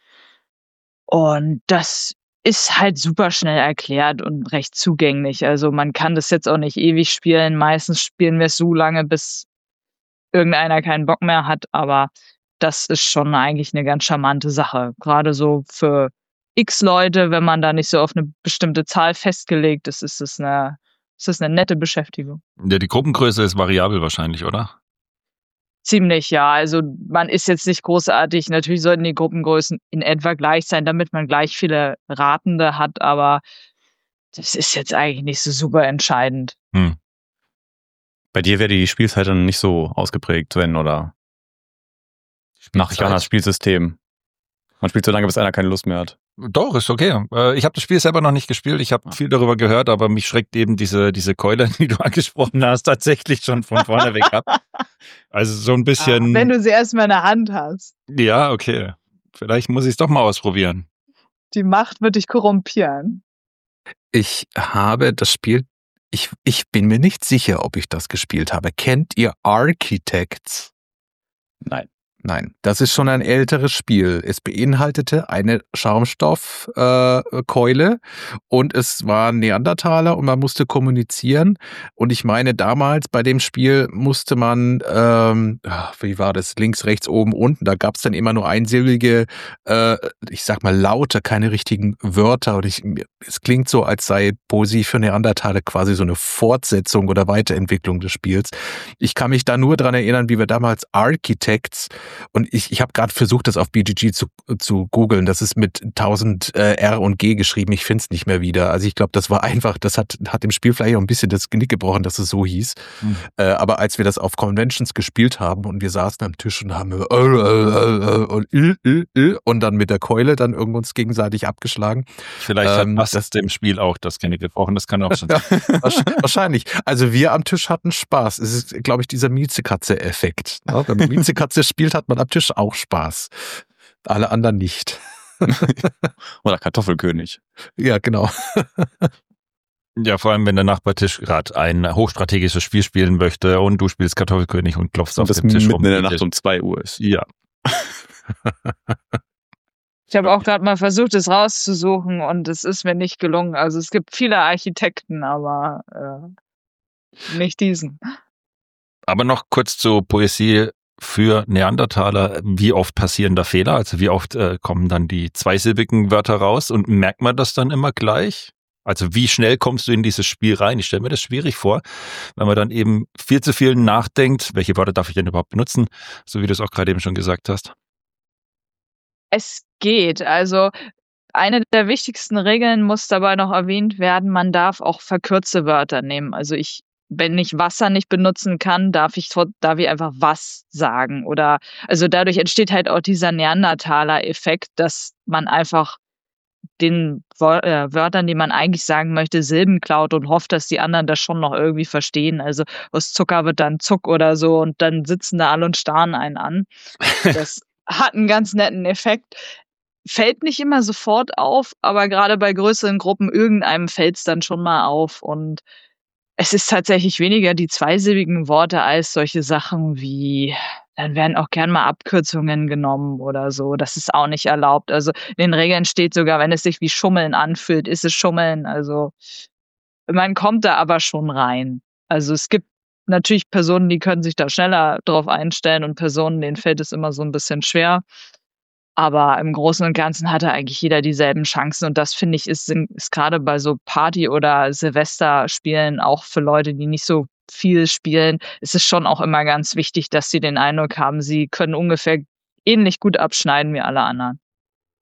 Und das ist halt super schnell erklärt und recht zugänglich. Also man kann das jetzt auch nicht ewig spielen. Meistens spielen wir es so lange, bis irgendeiner keinen Bock mehr hat. Aber das ist schon eigentlich eine ganz charmante Sache. Gerade so für X Leute, wenn man da nicht so auf eine bestimmte Zahl festgelegt ist, ist es eine nette Beschäftigung. Ja, die Gruppengröße ist variabel wahrscheinlich, oder? Ziemlich, ja. Also man ist jetzt nicht großartig. Natürlich sollten die Gruppengrößen in etwa gleich sein, damit man gleich viele Ratende hat, aber das ist jetzt eigentlich nicht so super entscheidend. Bei dir wäre die Spielzeit dann nicht so ausgeprägt, Sven, oder? Nach Janas Spielsystem. Man spielt so lange, bis einer keine Lust mehr hat. Doch, ist okay. Ich habe das Spiel selber noch nicht gespielt. Ich habe viel darüber gehört, aber mich schreckt eben diese Keule, die du angesprochen hast, tatsächlich schon von vorne weg ab. Also so ein bisschen. Wenn du sie erstmal in der Hand hast. Ja, okay. Vielleicht muss ich es doch mal ausprobieren. Die Macht wird dich korrumpieren. Ich habe das Spiel, ich bin mir nicht sicher, ob ich das gespielt habe. Kennt ihr Architects? Nein, das ist schon ein älteres Spiel. Es beinhaltete eine Schaumstoffkeule und es war Neandertaler und man musste kommunizieren. Und ich meine, damals bei dem Spiel musste man, wie war das, links, rechts, oben, unten, da gab es dann immer nur einsilbige, ich sag mal Laute, keine richtigen Wörter. Und es klingt so, als sei Poesie für Neandertaler quasi so eine Fortsetzung oder Weiterentwicklung des Spiels. Ich kann mich da nur dran erinnern, wie wir damals Architects. Und ich habe gerade versucht, das auf BGG zu googeln. Das ist mit 1000 R und G geschrieben. Ich finde es nicht mehr wieder. Also ich glaube, das war einfach, das hat dem Spiel vielleicht auch ein bisschen das Genick gebrochen, dass es so hieß. Aber als wir das auf Conventions gespielt haben und wir saßen am Tisch und haben und dann mit der Keule dann irgendwo uns gegenseitig abgeschlagen. Vielleicht hat das dem Spiel auch das Genick gebrochen. Das kann auch schon sein. Wahrscheinlich. Also wir am Tisch hatten Spaß. Es ist, glaube ich, dieser Miezekatze-Effekt. Ja, wenn man Miezekatze spielt, hat man am Tisch auch Spaß. Alle anderen nicht. Oder Kartoffelkönig. Ja, genau. Ja, vor allem, wenn der Nachbartisch gerade ein hochstrategisches Spiel spielen möchte und du spielst Kartoffelkönig und klopfst auf dem Tisch rum. Mitten in der Nacht um 2 Uhr ist. Ja. Ich habe auch gerade mal versucht, es rauszusuchen und es ist mir nicht gelungen. Also es gibt viele Architekten, aber nicht diesen. Aber noch kurz zur Poesie für Neandertaler. Wie oft passieren da Fehler? Also wie oft kommen dann die zweisilbigen Wörter raus und merkt man das dann immer gleich? Also wie schnell kommst du in dieses Spiel rein? Ich stelle mir das schwierig vor, wenn man dann eben viel zu viel nachdenkt. Welche Wörter darf ich denn überhaupt benutzen? So wie du es auch gerade eben schon gesagt hast. Es geht. Also eine der wichtigsten Regeln muss dabei noch erwähnt werden, man darf auch verkürzte Wörter nehmen. Also wenn ich Wasser nicht benutzen kann, darf ich einfach was sagen. Oder also dadurch entsteht halt auch dieser Neandertaler-Effekt, dass man einfach den Wörtern, die man eigentlich sagen möchte, Silben klaut und hofft, dass die anderen das schon noch irgendwie verstehen. Also aus Zucker wird dann Zuck oder so und dann sitzen da alle und starren einen an. Das hat einen ganz netten Effekt. Fällt nicht immer sofort auf, aber gerade bei größeren Gruppen, irgendeinem fällt es dann schon mal auf. Und es ist tatsächlich weniger die zweisilbigen Worte als solche Sachen wie, dann werden auch gern mal Abkürzungen genommen oder so. Das ist auch nicht erlaubt. Also in den Regeln steht sogar, wenn es sich wie Schummeln anfühlt, ist es Schummeln. Also man kommt da aber schon rein. Also es gibt natürlich Personen, die können sich da schneller drauf einstellen und Personen, denen fällt es immer so ein bisschen schwer. Aber im Großen und Ganzen hatte eigentlich jeder dieselben Chancen. Und das, finde ich, ist gerade bei so Party- oder Silvesterspielen auch für Leute, die nicht so viel spielen, ist es schon auch immer ganz wichtig, dass sie den Eindruck haben, sie können ungefähr ähnlich gut abschneiden wie alle anderen.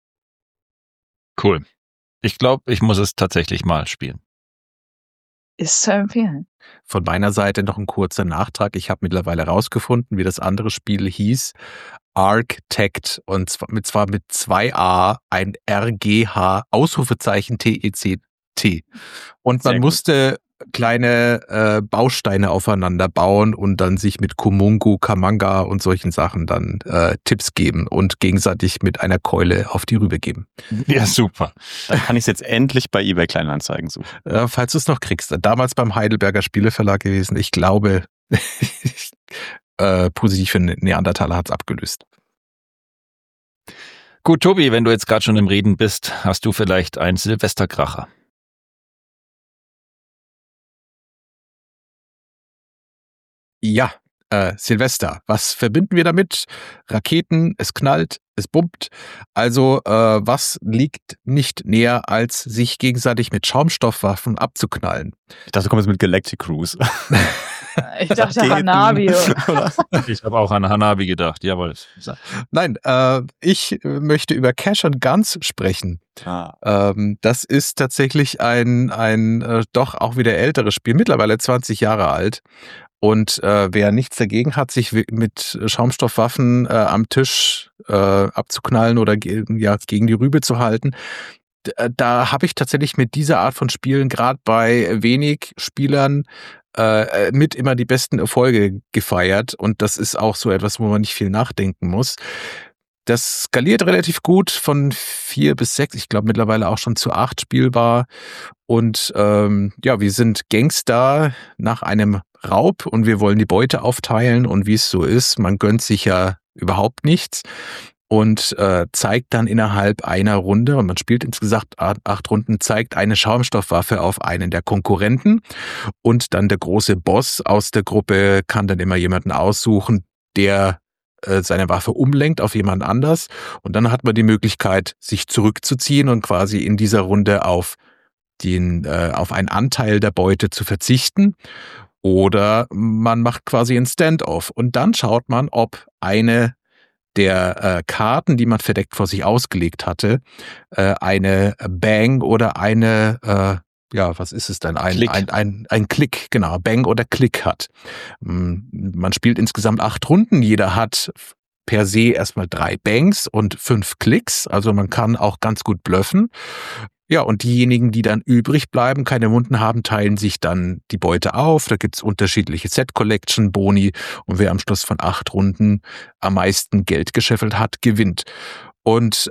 Cool. Ich glaube, ich muss es tatsächlich mal spielen. Ist zu empfehlen. Von meiner Seite noch ein kurzer Nachtrag. Ich habe mittlerweile rausgefunden, wie das andere Spiel hieß. Architect, und zwar mit 2 A, ein RGH, Ausrufezeichen TECT. Und man musste kleine Bausteine aufeinander bauen und dann sich mit Kumungu, Kamanga und solchen Sachen dann Tipps geben und gegenseitig mit einer Keule auf die Rübe geben. Ja, super. Dann kann ich es jetzt endlich bei eBay Kleinanzeigen suchen. Falls du es noch kriegst. Damals beim Heidelberger Spieleverlag gewesen. Ich glaube, positiv für Neandertaler hat's abgelöst. Gut, Tobi, wenn du jetzt gerade schon im Reden bist, hast du vielleicht einen Silvesterkracher? Ja, Silvester. Was verbinden wir damit? Raketen, es knallt, es bummt. Also was liegt nicht näher, als sich gegenseitig mit Schaumstoffwaffen abzuknallen? Ich dachte, du kommst mit Galactic Cruise. Ich dachte Hanabi. Ich habe auch an Hanabi gedacht, jawohl. Nein, ich möchte über Cash and Guns sprechen. Das ist tatsächlich ein doch auch wieder älteres Spiel, mittlerweile 20 Jahre alt. Und wer nichts dagegen hat, sich mit Schaumstoffwaffen am Tisch abzuknallen oder gegen die Rübe zu halten, da habe ich tatsächlich mit dieser Art von Spielen gerade bei wenig Spielern mit immer die besten Erfolge gefeiert. Und das ist auch so etwas, wo man nicht viel nachdenken muss. Das skaliert relativ gut von 4 bis 6, ich glaube mittlerweile auch schon zu 8 spielbar. Und wir sind Gangster nach einem Raub und wir wollen die Beute aufteilen. Und wie es so ist, man gönnt sich ja überhaupt nichts und zeigt dann innerhalb einer Runde, und man spielt insgesamt 8 Runden, zeigt eine Schaumstoffwaffe auf einen der Konkurrenten. Und dann der große Boss aus der Gruppe kann dann immer jemanden aussuchen, der seine Waffe umlenkt auf jemand anders. Und dann hat man die Möglichkeit, sich zurückzuziehen und quasi in dieser Runde auf einen Anteil der Beute zu verzichten. Oder man macht quasi ein Standoff. Und dann schaut man, ob eine der Karten, die man verdeckt vor sich ausgelegt hatte, eine Bang oder eine was ist es denn? Ein Klick, genau, Bang oder Klick hat. Man spielt insgesamt 8 Runden. Jeder hat per se erstmal 3 Bangs und 5 Klicks. Also man kann auch ganz gut bluffen. Ja, und diejenigen, die dann übrig bleiben, keine Wunden haben, teilen sich dann die Beute auf. Da gibt's unterschiedliche Set-Collection-Boni. Und wer am Schluss von 8 Runden am meisten Geld gescheffelt hat, gewinnt. Und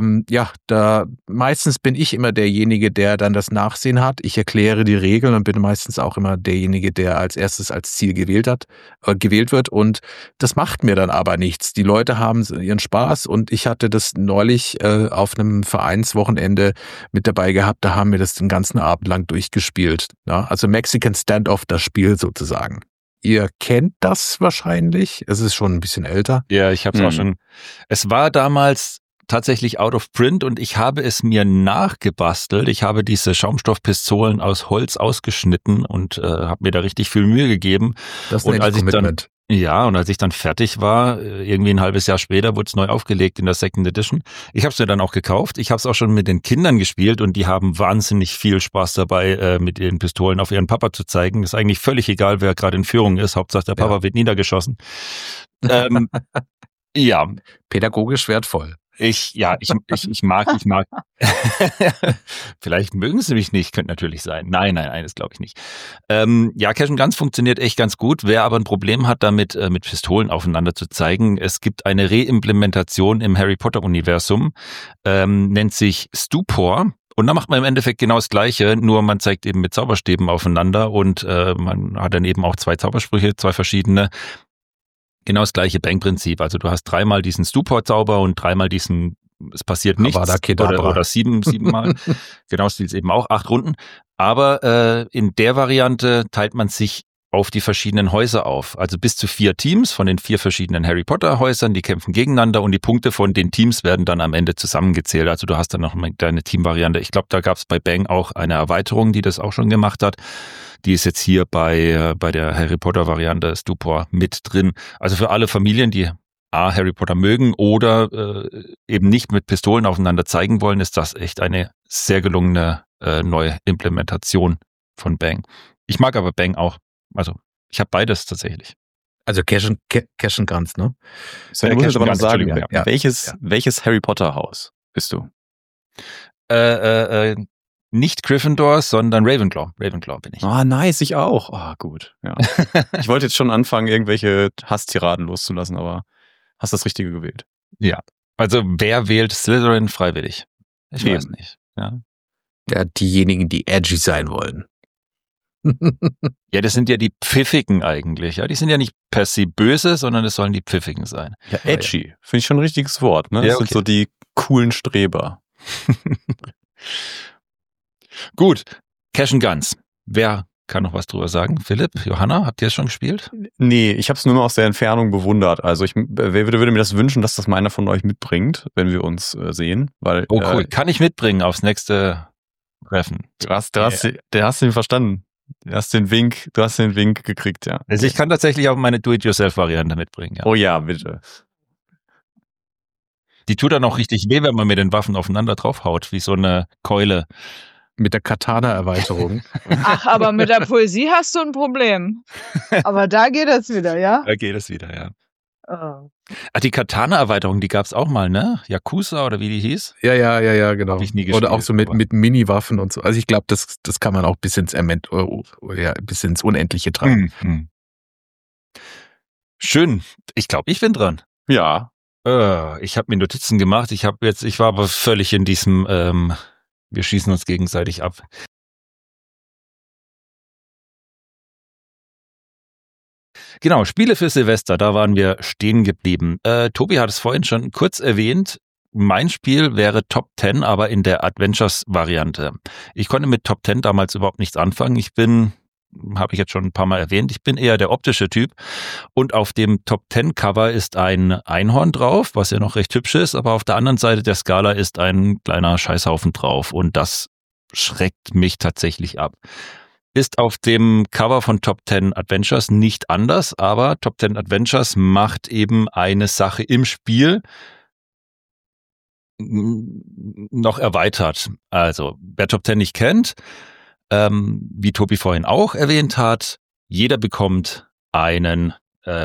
da meistens bin ich immer derjenige, der dann das Nachsehen hat. Ich erkläre die Regeln und bin meistens auch immer derjenige, der als erstes als Ziel gewählt wird. Und das macht mir dann aber nichts. Die Leute haben ihren Spaß und ich hatte das neulich auf einem Vereinswochenende mit dabei gehabt. Da haben wir das den ganzen Abend lang durchgespielt. Ja? Also Mexican Standoff, das Spiel sozusagen. Ihr kennt das wahrscheinlich. Es ist schon ein bisschen älter. Ja, ich habe es auch schon. Es war damals tatsächlich out of print und ich habe es mir nachgebastelt. Ich habe diese Schaumstoffpistolen aus Holz ausgeschnitten und habe mir da richtig viel Mühe gegeben. Das und als ich dann fertig war, irgendwie ein halbes Jahr später, wurde es neu aufgelegt in der Second Edition. Ich habe es mir dann auch gekauft. Ich habe es auch schon mit den Kindern gespielt und die haben wahnsinnig viel Spaß dabei, mit ihren Pistolen auf ihren Papa zu zeigen. Ist eigentlich völlig egal, wer gerade in Führung ist. Hauptsache der Papa wird niedergeschossen. Ja. Pädagogisch wertvoll. Ich mag. Vielleicht mögen sie mich nicht, könnte natürlich sein. Nein, das glaube ich nicht. Cash and Guns funktioniert echt ganz gut. Wer aber ein Problem hat damit, mit Pistolen aufeinander zu zeigen, es gibt eine Reimplementation im Harry Potter Universum, nennt sich Stupor. Und da macht man im Endeffekt genau das Gleiche, nur man zeigt eben mit Zauberstäben aufeinander und man hat dann eben auch 2 Zaubersprüche, 2 verschiedene. Genau das gleiche Bang-Prinzip. Also du hast 3-mal diesen Stupor-Zauber und 3-mal diesen, es passiert nichts. Oder 7 Mal. Genau, spielt es eben auch 8 Runden. Aber in der Variante teilt man sich auf die verschiedenen Häuser auf. Also bis zu 4 Teams von den 4 verschiedenen Harry Potter Häusern, die kämpfen gegeneinander und die Punkte von den Teams werden dann am Ende zusammengezählt. Also du hast dann noch eine Teamvariante. Ich glaube, da gab es bei Bang auch eine Erweiterung, die das auch schon gemacht hat. Die ist jetzt hier bei der Harry Potter Variante Stupor mit drin. Also für alle Familien, die Harry Potter mögen oder eben nicht mit Pistolen aufeinander zeigen wollen, ist das echt eine sehr gelungene neue Implementation von Bang. Ich mag aber Bang auch. Also ich habe beides tatsächlich. Also Cash and Guns, ne? Sven, du musst jetzt aber noch Guns, sagen, Entschuldigung, ja. welches Harry Potter Haus bist du? Nicht Gryffindor, sondern Ravenclaw. Ravenclaw bin ich. Ah, nice, ich auch. Ah, gut. Ja. Ich wollte jetzt schon anfangen, irgendwelche Hasstiraden loszulassen, aber hast das Richtige gewählt. Ja. Also wer wählt Slytherin freiwillig? Ich Eben. weiß nicht. Ja. Ja, diejenigen, die edgy sein wollen. Ja, das sind ja die Pfiffigen eigentlich. Ja, die sind ja nicht per se böse, sondern es sollen die Pfiffigen sein. Ja, edgy. Finde ich schon ein richtiges Wort. Ne? Das Ja, sind okay. so die coolen Streber. Gut, Cash and Guns. Wer kann noch was drüber sagen? Philipp, Johanna, habt ihr es schon gespielt? Nee, ich habe es nur mal aus der Entfernung bewundert. Also ich würde mir das wünschen, dass das mal einer von euch mitbringt, wenn wir uns sehen. Weil, Oh cool, kann ich mitbringen aufs nächste Treffen. Du hast ihn verstanden. Du hast den Wink gekriegt, ja. Also ich kann tatsächlich auch meine Do-it-yourself-Variante mitbringen. Ja. Oh ja, bitte. Die tut dann auch richtig weh, wenn man mit den Waffen aufeinander draufhaut, wie so eine Keule. Mit der Katana-Erweiterung. Ach, aber mit der Poesie hast du ein Problem. Aber da geht es wieder, ja? Da geht es wieder, ja. Oh. Ach, die Katana-Erweiterung, die gab's auch mal, ne? Yakuza oder wie die hieß? Ja, genau. Hab ich nie Oder auch gespielt, so mit Mini-Waffen und so. Also ich glaube, das kann man auch bis ins Unendliche treiben. Mhm. Schön. Ich glaube, ich bin dran. Ja. Ich habe mir Notizen gemacht. Ich war aber völlig in diesem, wir schießen uns gegenseitig ab. Genau, Spiele für Silvester, da waren wir stehen geblieben. Tobi hat es vorhin schon kurz erwähnt. Mein Spiel wäre Top 10, aber in der Adventures-Variante. Ich konnte mit Top 10 damals überhaupt nichts anfangen. Habe ich jetzt schon ein paar Mal erwähnt, ich bin eher der optische Typ. Und auf dem Top 10 Cover ist ein Einhorn drauf, was ja noch recht hübsch ist, aber auf der anderen Seite der Skala ist ein kleiner Scheißhaufen drauf und das schreckt mich tatsächlich ab. Ist auf dem Cover von Top 10 Adventures nicht anders, aber Top 10 Adventures macht eben eine Sache im Spiel noch erweitert. Also, wer Top 10 nicht kennt, wie Tobi vorhin auch erwähnt hat, jeder bekommt eine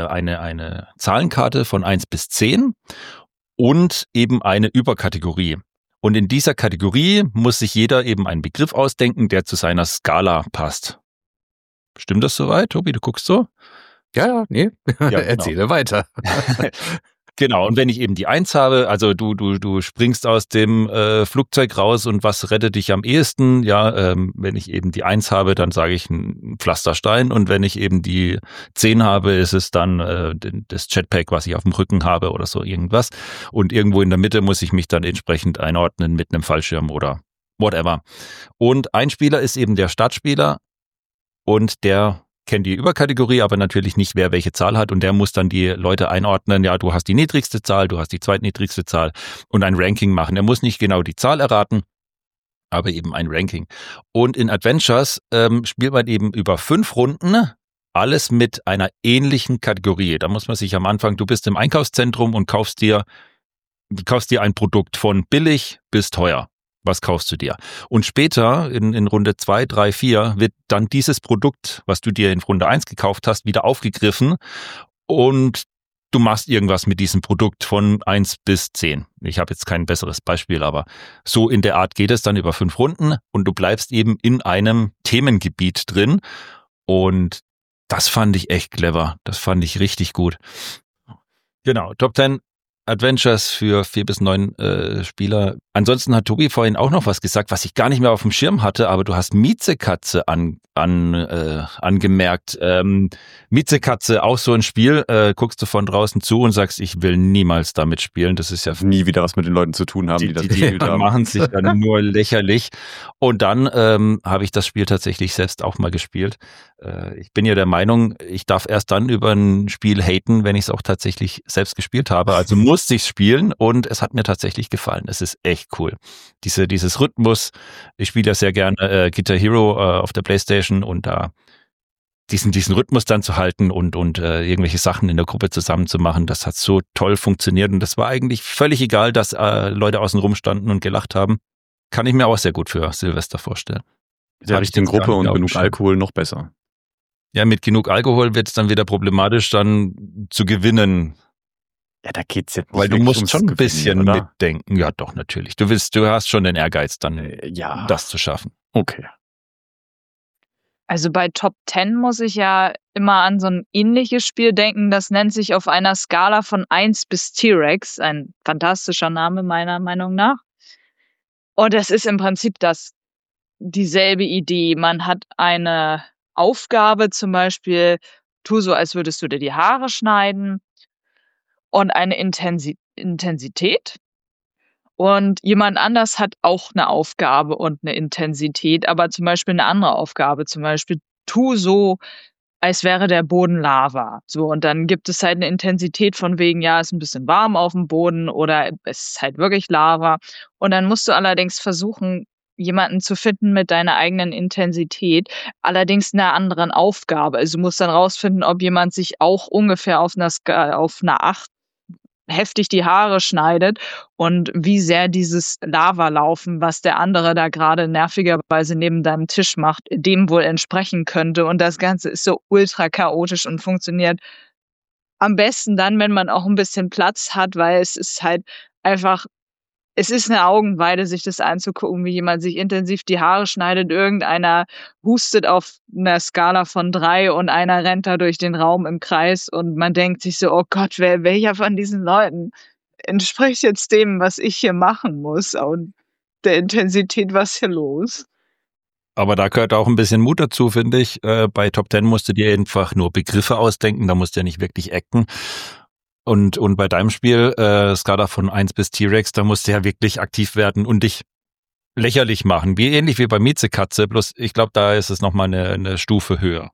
Zahlenkarte von 1 bis 10 und eben eine Überkategorie. Und in dieser Kategorie muss sich jeder eben einen Begriff ausdenken, der zu seiner Skala passt. Stimmt das soweit, Tobi? Du guckst so? Ja, nee. Ja, genau. Erzähle weiter. Genau, und wenn ich eben die 1 habe, also du springst aus dem Flugzeug raus und was rettet dich am ehesten? Ja, wenn ich eben die 1 habe, dann sage ich ein Pflasterstein und wenn ich eben die 10 habe, ist es dann das Jetpack, was ich auf dem Rücken habe oder so irgendwas. Und irgendwo in der Mitte muss ich mich dann entsprechend einordnen mit einem Fallschirm oder whatever. Und ein Spieler ist eben der Startspieler und der kennt die Überkategorie, aber natürlich nicht, wer welche Zahl hat und der muss dann die Leute einordnen, ja, du hast die niedrigste Zahl, du hast die zweitniedrigste Zahl und ein Ranking machen. Er muss nicht genau die Zahl erraten, aber eben ein Ranking. Und in Adventures spielt man eben über 5 Runden, alles mit einer ähnlichen Kategorie. Da muss man sich am Anfang, du bist im Einkaufszentrum und kaufst dir ein Produkt von billig bis teuer. Was kaufst du dir? Und später, in Runde 2, 3, 4, wird dann dieses Produkt, was du dir in Runde 1 gekauft hast, wieder aufgegriffen und du machst irgendwas mit diesem Produkt von 1 bis 10. Ich habe jetzt kein besseres Beispiel, aber so in der Art geht es dann über 5 Runden und du bleibst eben in einem Themengebiet drin und das fand ich echt clever. Das fand ich richtig gut. Genau, Top 10 Adventures für 4 bis 9 Spieler. Ansonsten hat Tobi vorhin auch noch was gesagt, was ich gar nicht mehr auf dem Schirm hatte, aber du hast Miezekatze angemerkt. Miezekatze, auch so ein Spiel, guckst du von draußen zu und sagst, ich will niemals damit spielen. Das ist ja Nie wieder was mit den Leuten zu tun haben, die das gespielt die haben. machen sich dann nur lächerlich. Und dann habe ich das Spiel tatsächlich selbst auch mal gespielt. Ich bin ja der Meinung, ich darf erst dann über ein Spiel haten, wenn ich es auch tatsächlich selbst gespielt habe. Also musste ich spielen und es hat mir tatsächlich gefallen. Es ist echt cool. Dieses Rhythmus, ich spiele ja sehr gerne Guitar Hero auf der Playstation und da diesen Rhythmus dann zu halten und irgendwelche Sachen in der Gruppe zusammen zu machen, das hat so toll funktioniert und das war eigentlich völlig egal, dass Leute außen rum standen und gelacht haben. Kann ich mir auch sehr gut für Silvester vorstellen. Mit der richtigen Gruppe und genug Alkohol noch besser. Ja, mit genug Alkohol wird es dann wieder problematisch, dann zu gewinnen. Ja, da geht's jetzt nicht. Weil du musst schon ein bisschen oder? mitdenken. Ja, doch, natürlich. Du hast schon den Ehrgeiz, dann das zu schaffen. Okay. Also bei Top 10 muss ich ja immer an so ein ähnliches Spiel denken. Das nennt sich auf einer Skala von 1 bis T-Rex. Ein fantastischer Name meiner Meinung nach. Und das ist im Prinzip dieselbe Idee. Man hat eine Aufgabe, zum Beispiel, tu so, als würdest du dir die Haare schneiden, und eine Intensität. Und jemand anders hat auch eine Aufgabe und eine Intensität, aber zum Beispiel eine andere Aufgabe. Zum Beispiel, tu so, als wäre der Boden Lava. So, und dann gibt es halt eine Intensität von wegen, ja, ist ein bisschen warm auf dem Boden oder es ist halt wirklich Lava. Und dann musst du allerdings versuchen, jemanden zu finden mit deiner eigenen Intensität, allerdings einer anderen Aufgabe. Also du musst dann rausfinden, ob jemand sich auch ungefähr auf einer 8 heftig die Haare schneidet und wie sehr dieses Lavalaufen, was der andere da gerade nervigerweise neben deinem Tisch macht, dem wohl entsprechen könnte. Und das Ganze ist so ultra chaotisch und funktioniert am besten dann, wenn man auch ein bisschen Platz hat, weil es ist halt einfach, es ist eine Augenweide, sich das anzugucken, wie jemand sich intensiv die Haare schneidet. Irgendeiner hustet auf einer Skala von 3 und einer rennt da durch den Raum im Kreis und man denkt sich so, oh Gott, welcher von diesen Leuten entspricht jetzt dem, was ich hier machen muss und der Intensität, was hier los? Aber da gehört auch ein bisschen Mut dazu, finde ich. Bei Top 10 musst du dir einfach nur Begriffe ausdenken, da musst du ja nicht wirklich acten. Und bei deinem Spiel, Skala von 1 bis T-Rex, da musst du ja wirklich aktiv werden und dich lächerlich machen. Ähnlich wie bei Miezekatze, bloß ich glaube, da ist es nochmal eine Stufe höher.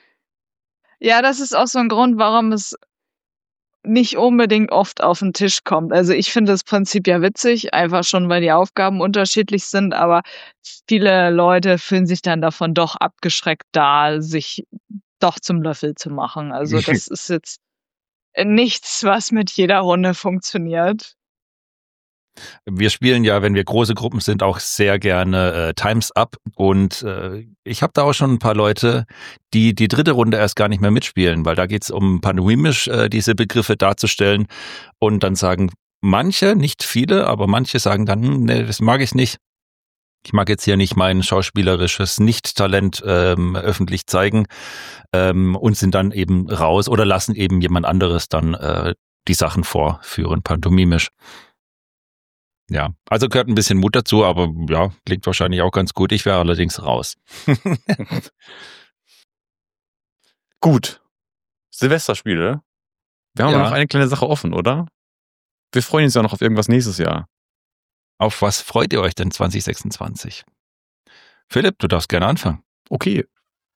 Ja, das ist auch so ein Grund, warum es nicht unbedingt oft auf den Tisch kommt. Also ich finde das Prinzip ja witzig, einfach schon, weil die Aufgaben unterschiedlich sind, aber viele Leute fühlen sich dann davon doch abgeschreckt, da sich doch zum Löffel zu machen. Also das ist jetzt nichts, was mit jeder Runde funktioniert. Wir spielen ja, wenn wir große Gruppen sind, auch sehr gerne Times Up und ich habe da auch schon ein paar Leute, die dritte Runde erst gar nicht mehr mitspielen, weil da geht's um pantomimisch diese Begriffe darzustellen und dann sagen manche, nicht viele, aber manche sagen dann, nee, das mag ich nicht. Ich mag jetzt hier nicht mein schauspielerisches Nicht-Talent öffentlich zeigen und sind dann eben raus oder lassen eben jemand anderes dann die Sachen vorführen, pantomimisch. Ja, also gehört ein bisschen Mut dazu, aber ja, klingt wahrscheinlich auch ganz gut. Ich wäre allerdings raus. Gut. Silvesterspiele. Wir haben noch eine kleine Sache offen, oder? Wir freuen uns ja noch auf irgendwas nächstes Jahr. Auf was freut ihr euch denn 2026? Philipp, du darfst gerne anfangen. Okay.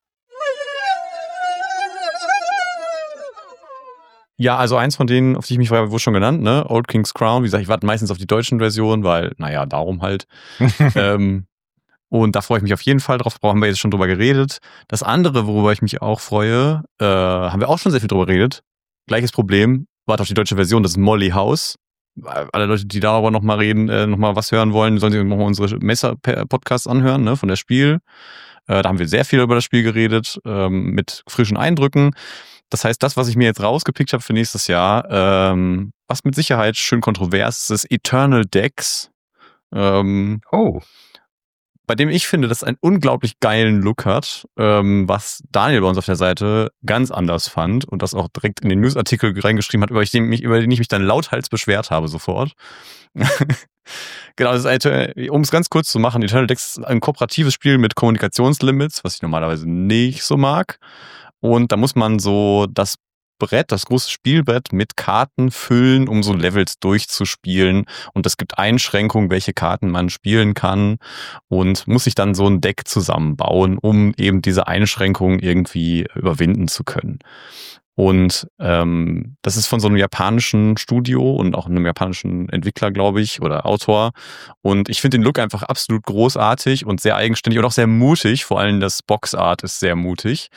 Ja, also eins von denen, auf die ich mich freue, wurde schon genannt, ne? Old King's Crown. Wie gesagt, ich warte meistens auf die deutschen Versionen, weil, naja, darum halt. Und da freue ich mich auf jeden Fall drauf. Haben wir jetzt schon drüber geredet. Das andere, worüber ich mich auch freue, haben wir auch schon sehr viel drüber geredet. Gleiches Problem, warte auf die deutsche Version, das ist Molly House. Alle Leute, die darüber nochmal reden, nochmal was hören wollen, sollen sich nochmal unsere Messer-Podcasts anhören, ne, von der Spiel. Da haben wir sehr viel über das Spiel geredet, mit frischen Eindrücken. Das heißt, das, was ich mir jetzt rausgepickt habe für nächstes Jahr, was mit Sicherheit schön kontrovers ist, ist Eternal Decks. Bei dem ich finde, dass es einen unglaublich geilen Look hat, was Daniel bei uns auf der Seite ganz anders fand und das auch direkt in den Newsartikel reingeschrieben hat, über den ich mich dann lauthals beschwert habe sofort. Genau, das ist um es ganz kurz zu machen, Eternal Decks ist ein kooperatives Spiel mit Kommunikationslimits, was ich normalerweise nicht so mag. Und da muss man so das große Spielbrett mit Karten füllen, um so Levels durchzuspielen. Und es gibt Einschränkungen, welche Karten man spielen kann und muss sich dann so ein Deck zusammenbauen, um eben diese Einschränkungen irgendwie überwinden zu können. Und das ist von so einem japanischen Studio und auch einem japanischen Entwickler, glaube ich, oder Autor. Und ich finde den Look einfach absolut großartig und sehr eigenständig und auch sehr mutig. Vor allem das Boxart ist sehr mutig.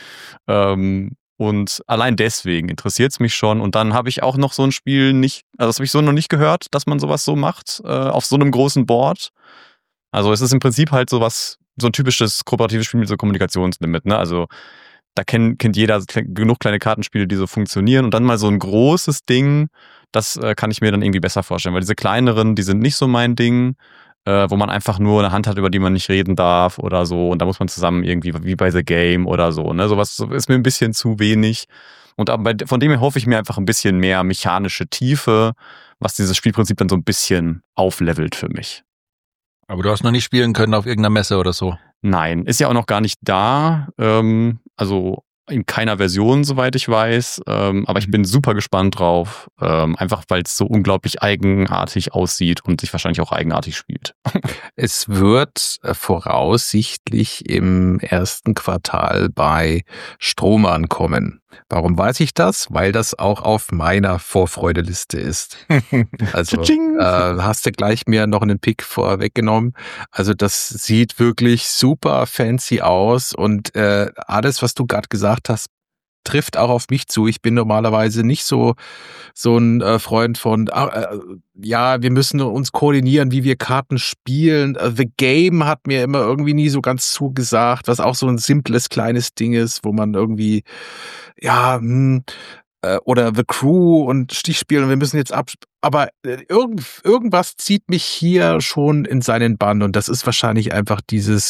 Und allein deswegen interessiert es mich schon. Und dann habe ich auch noch so ein Spiel das habe ich so noch nicht gehört, dass man sowas so macht, auf so einem großen Board. Also es ist im Prinzip halt so ein typisches kooperatives Spiel mit so Kommunikationslimit, ne? Also da kennt jeder genug kleine Kartenspiele, die so funktionieren. Und dann mal so ein großes Ding, das kann ich mir dann irgendwie besser vorstellen. Weil diese kleineren, die sind nicht so mein Ding, wo man einfach nur eine Hand hat, über die man nicht reden darf oder so. Und da muss man zusammen irgendwie, wie bei The Game oder so. Ne? Sowas ist mir ein bisschen zu wenig. Und von dem her hoffe ich mir einfach ein bisschen mehr mechanische Tiefe, was dieses Spielprinzip dann so ein bisschen auflevelt für mich. Aber du hast noch nicht spielen können auf irgendeiner Messe oder so. Nein, ist ja auch noch gar nicht da. Also in keiner Version, soweit ich weiß. Aber ich bin super gespannt drauf. Einfach, weil es so unglaublich eigenartig aussieht und sich wahrscheinlich auch eigenartig spielt. Es wird voraussichtlich im ersten Quartal bei Strom ankommen. Warum weiß ich das? Weil das auch auf meiner Vorfreudeliste ist. Also hast du gleich mir noch einen Pick vorweggenommen. Also das sieht wirklich super fancy aus und alles, was du gerade gesagt hast, trifft auch auf mich zu. Ich bin normalerweise nicht so ein Freund von, ja, wir müssen uns koordinieren, wie wir Karten spielen. The Game hat mir immer irgendwie nie so ganz zugesagt, was auch so ein simples, kleines Ding ist, wo man irgendwie, ja, oder The Crew und Stichspiel und wir müssen jetzt aber irgendwas zieht mich hier schon in seinen Bann und das ist wahrscheinlich einfach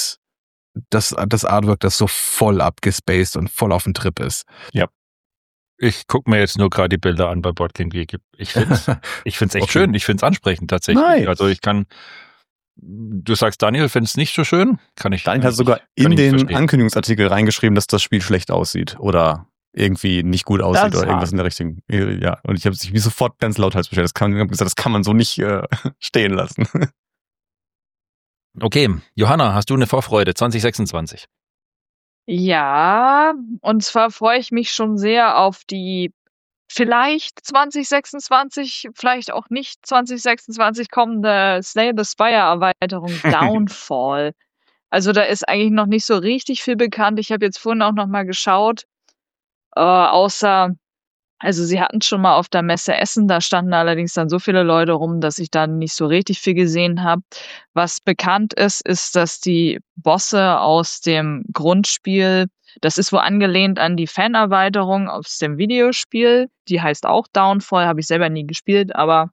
das Artwork, das so voll abgespaced und voll auf dem Trip ist. Ja. Ich gucke mir jetzt nur gerade die Bilder an bei Boardgame Geek. Ich find's echt okay. Schön. Ich find's ansprechend tatsächlich. Nice. Also du sagst, Daniel find's nicht so schön? Daniel hat sogar in den Ankündigungsartikel reingeschrieben, dass das Spiel schlecht aussieht oder irgendwie nicht gut aussieht oder irgendwas in der Richtung. Ja, und ich habe mich sofort ganz lauthals bestellt. Das kann man so nicht stehen lassen. Okay, Johanna, hast du eine Vorfreude 2026? Ja, und zwar freue ich mich schon sehr auf die vielleicht 2026, vielleicht auch nicht 2026 kommende Slay the Spire Erweiterung Downfall. Also da ist eigentlich noch nicht so richtig viel bekannt. Ich habe jetzt vorhin auch noch mal geschaut, also sie hatten schon mal auf der Messe Essen, da standen allerdings dann so viele Leute rum, dass ich da nicht so richtig viel gesehen habe. Was bekannt ist, dass die Bosse aus dem Grundspiel, das ist wohl angelehnt an die Fanerweiterung aus dem Videospiel, die heißt auch Downfall, habe ich selber nie gespielt, aber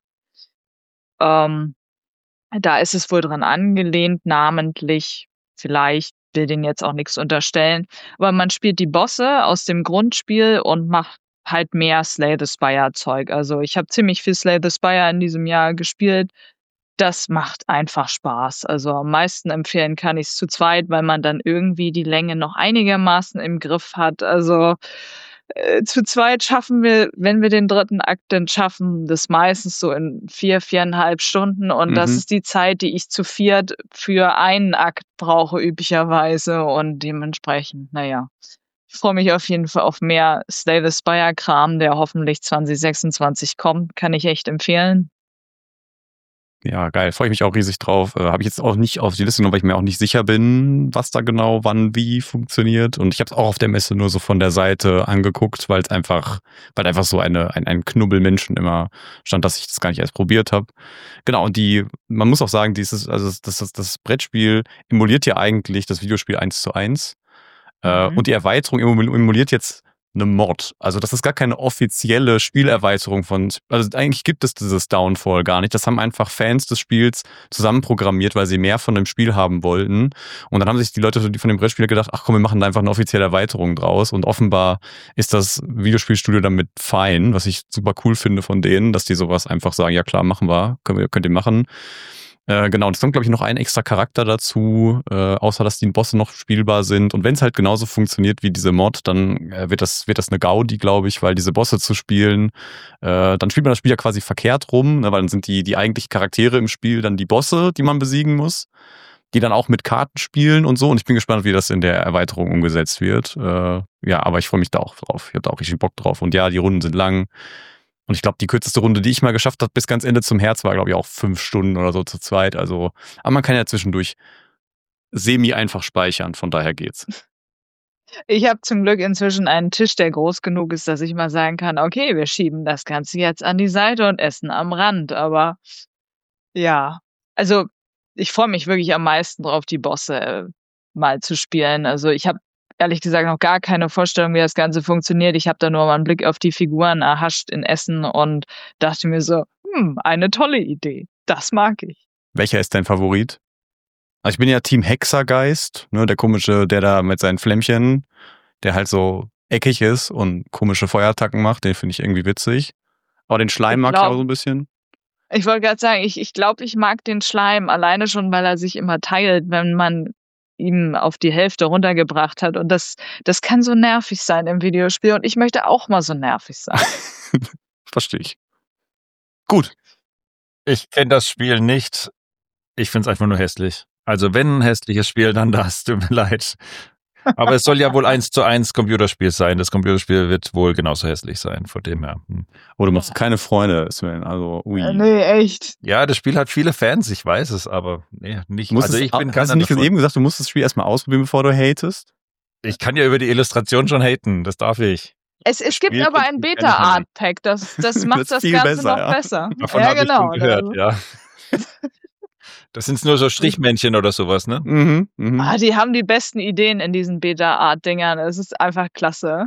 da ist es wohl dran angelehnt, namentlich, vielleicht will denen jetzt auch nichts unterstellen, aber man spielt die Bosse aus dem Grundspiel und macht halt mehr Slay the Spire Zeug. Also ich habe ziemlich viel Slay the Spire in diesem Jahr gespielt. Das macht einfach Spaß. Also am meisten empfehlen kann ich es zu zweit, weil man dann irgendwie die Länge noch einigermaßen im Griff hat. Also zu zweit schaffen wir, wenn wir den dritten Akt dann schaffen, das meistens so in 4,5 Stunden. Und das ist die Zeit, die ich zu viert für einen Akt brauche üblicherweise. Und dementsprechend, naja. Ich freue mich auf jeden Fall auf mehr Slay the Spire Kram, der hoffentlich 2026 kommt. Kann ich echt empfehlen. Ja, geil. Freue ich mich auch riesig drauf. Habe ich jetzt auch nicht auf die Liste genommen, weil ich mir auch nicht sicher bin, was da genau, wann, wie funktioniert. Und ich habe es auch auf der Messe nur so von der Seite angeguckt, weil einfach so ein Knubbel Menschen immer stand, dass ich das gar nicht erst probiert habe. Genau, und man muss auch sagen, das Brettspiel emuliert ja eigentlich das Videospiel 1:1. Und die Erweiterung emuliert jetzt eine Mod. Also das ist gar keine offizielle Spielerweiterung also eigentlich gibt es dieses Downfall gar nicht. Das haben einfach Fans des Spiels zusammenprogrammiert, weil sie mehr von dem Spiel haben wollten. Und dann haben sich die Leute von dem Brettspiel gedacht, ach komm, wir machen da einfach eine offizielle Erweiterung draus. Und offenbar ist das Videospielstudio damit fein, was ich super cool finde von denen, dass die sowas einfach sagen, ja klar, machen wir, könnt ihr machen. Genau, und es kommt, glaube ich, noch ein extra Charakter dazu, außer dass die Bosse noch spielbar sind. Und wenn es halt genauso funktioniert wie diese Mod, dann wird das eine Gaudi, glaube ich, weil diese Bosse zu spielen, dann spielt man das Spiel ja quasi verkehrt rum, ne, weil dann sind die eigentlichen Charaktere im Spiel dann die Bosse, die man besiegen muss. die dann auch mit Karten spielen und so. Und ich bin gespannt, wie das in der Erweiterung umgesetzt wird. Ja, aber ich freue mich da auch drauf. Ich habe da auch richtig Bock drauf. Und ja, die Runden sind lang. Und ich glaube, die kürzeste Runde, die ich mal geschafft habe, bis ganz Ende zum Herz, war, glaube ich, auch 5 Stunden oder so zu zweit. Also, aber man kann ja zwischendurch semi-einfach speichern. Von daher geht's. Ich habe zum Glück inzwischen einen Tisch, der groß genug ist, dass ich mal sagen kann, okay, wir schieben das Ganze jetzt an die Seite und essen am Rand. Aber ja, also ich freue mich wirklich am meisten drauf, die Bosse mal zu spielen. Also ich habe ehrlich gesagt noch gar keine Vorstellung, wie das Ganze funktioniert. Ich habe da nur mal einen Blick auf die Figuren erhascht in Essen und dachte mir so, eine tolle Idee. Das mag ich. Welcher ist dein Favorit? Also ich bin ja Team Hexergeist, ne, der komische, der da mit seinen Flämmchen, der halt so eckig ist und komische Feuerattacken macht, den finde ich irgendwie witzig. Aber den Schleim mag ich auch so ein bisschen. Ich wollte gerade sagen, ich glaube, ich mag den Schleim alleine schon, weil er sich immer teilt, wenn man ihm auf die Hälfte runtergebracht hat. Und das kann so nervig sein im Videospiel. Und ich möchte auch mal so nervig sein. Verstehe ich. Gut. Ich kenne das Spiel nicht. Ich finde es einfach nur hässlich. Also wenn ein hässliches Spiel, dann das. Tut mir leid. Aber es soll ja wohl 1:1 Computerspiel sein. Das Computerspiel wird wohl genauso hässlich sein, von dem her. Oh, du machst keine Freunde, Sven. Also, ui. Nee, echt. Ja, das Spiel hat viele Fans, ich weiß es, aber nee, nicht. Hast du nicht eben gesagt, du musst das Spiel erstmal ausprobieren, bevor du hatest? Ich kann ja über die Illustration schon haten, das darf ich. Es gibt aber ein Beta-Art-Pack, das macht das Ganze besser, noch besser. Davon ja, habe ich genau. schon gehört, ja. Das sind nur so Strichmännchen oder sowas, ne? Die haben die besten Ideen in diesen Beta-Art-Dingern. Es ist einfach klasse.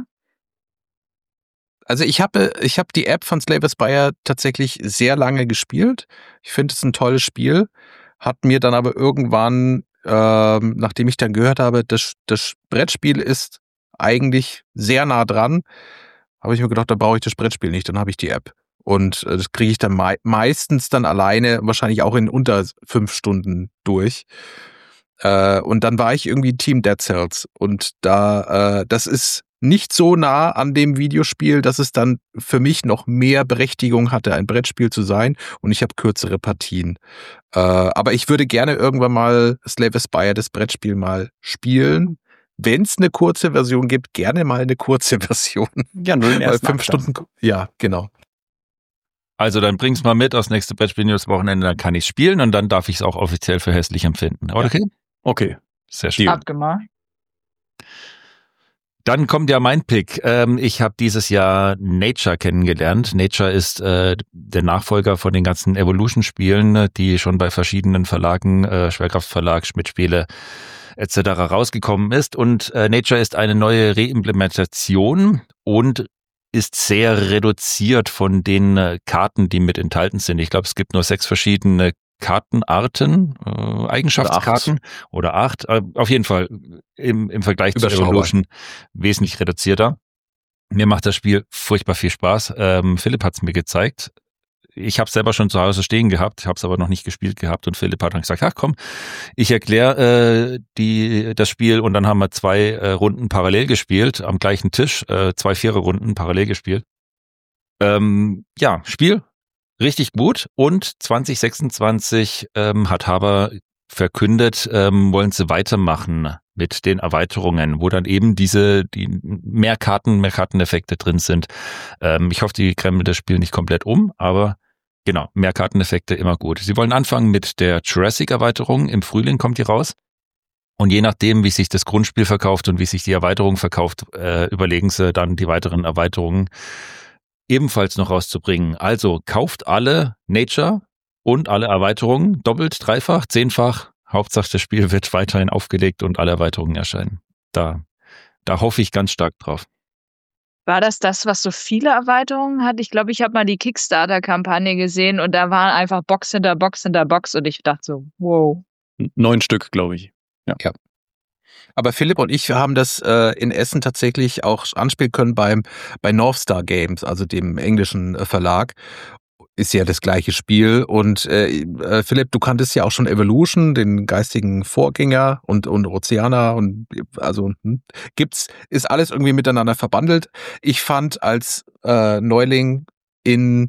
Also ich hab die App von Slay the Spire tatsächlich sehr lange gespielt. Ich finde es ein tolles Spiel. Hat mir dann aber irgendwann, nachdem ich dann gehört habe, das Brettspiel ist eigentlich sehr nah dran, habe ich mir gedacht, da brauche ich das Brettspiel nicht, dann habe ich die App. Und das kriege ich dann meistens dann alleine, wahrscheinlich auch in unter 5 Stunden durch. Und dann war ich irgendwie Team Dead Cells. Und das ist nicht so nah an dem Videospiel, dass es dann für mich noch mehr Berechtigung hatte, ein Brettspiel zu sein. Und ich habe kürzere Partien. Aber ich würde gerne irgendwann mal Slay the Spire, das Brettspiel, mal spielen. Wenn es eine kurze Version gibt, gerne mal eine kurze Version. Ja, nur den ersten 5 Stunden. Ja, genau. Also dann bring's mal mit aufs nächste Brettspiel-News-Wochenende, dann kann ich spielen und dann darf ich es auch offiziell für hässlich empfinden. Okay? Okay. Sehr schön. Abgemacht. Dann kommt ja mein Pick. Ich habe dieses Jahr Nature kennengelernt. Nature ist der Nachfolger von den ganzen Evolution-Spielen, die schon bei verschiedenen Verlagen, Schwerkraftverlag, Schmidt-Spiele etc. rausgekommen ist. Und Nature ist eine neue Reimplementation und ist sehr reduziert von den Karten, die mit enthalten sind. Ich glaube, es gibt nur 6 verschiedene Kartenarten, Eigenschaftskarten oder 8. Auf jeden Fall im Vergleich zu Evolution wesentlich reduzierter. Mir macht das Spiel furchtbar viel Spaß. Philipp hat es mir gezeigt. Ich habe es selber schon zu Hause stehen gehabt, habe es aber noch nicht gespielt gehabt und Philipp hat dann gesagt, ach komm, ich erkläre das Spiel und dann haben wir 2 Runden parallel gespielt, am gleichen Tisch, 2 Vierer-Runden parallel gespielt. Ja, Spiel richtig gut und 2026 hat Haber verkündet, wollen sie weitermachen mit den Erweiterungen, wo dann eben die mehr Karteneffekte drin sind. Ich hoffe, die krempeln das Spiel nicht komplett um, aber genau, mehr Karteneffekte immer gut. Sie wollen anfangen mit der Jurassic-Erweiterung. Im Frühling kommt die raus. Und je nachdem, wie sich das Grundspiel verkauft und wie sich die Erweiterung verkauft, überlegen sie dann die weiteren Erweiterungen ebenfalls noch rauszubringen. Also kauft alle Nature und alle Erweiterungen doppelt, dreifach, 10-fach. Hauptsache das Spiel wird weiterhin aufgelegt und alle Erweiterungen erscheinen. Da hoffe ich ganz stark drauf. War das, was so viele Erweiterungen hat? Ich glaube, ich habe mal die Kickstarter-Kampagne gesehen und da waren einfach Box hinter Box hinter Box und ich dachte so, wow. 9 Stück, glaube ich. Ja. Aber Philipp und ich haben das in Essen tatsächlich auch anspielen können bei Northstar Games, also dem englischen Verlag. Ist ja das gleiche Spiel. Und Philipp, du kanntest ja auch schon Evolution, den geistigen Vorgänger und Oceana und also ist alles irgendwie miteinander verbandelt. Ich fand als Neuling in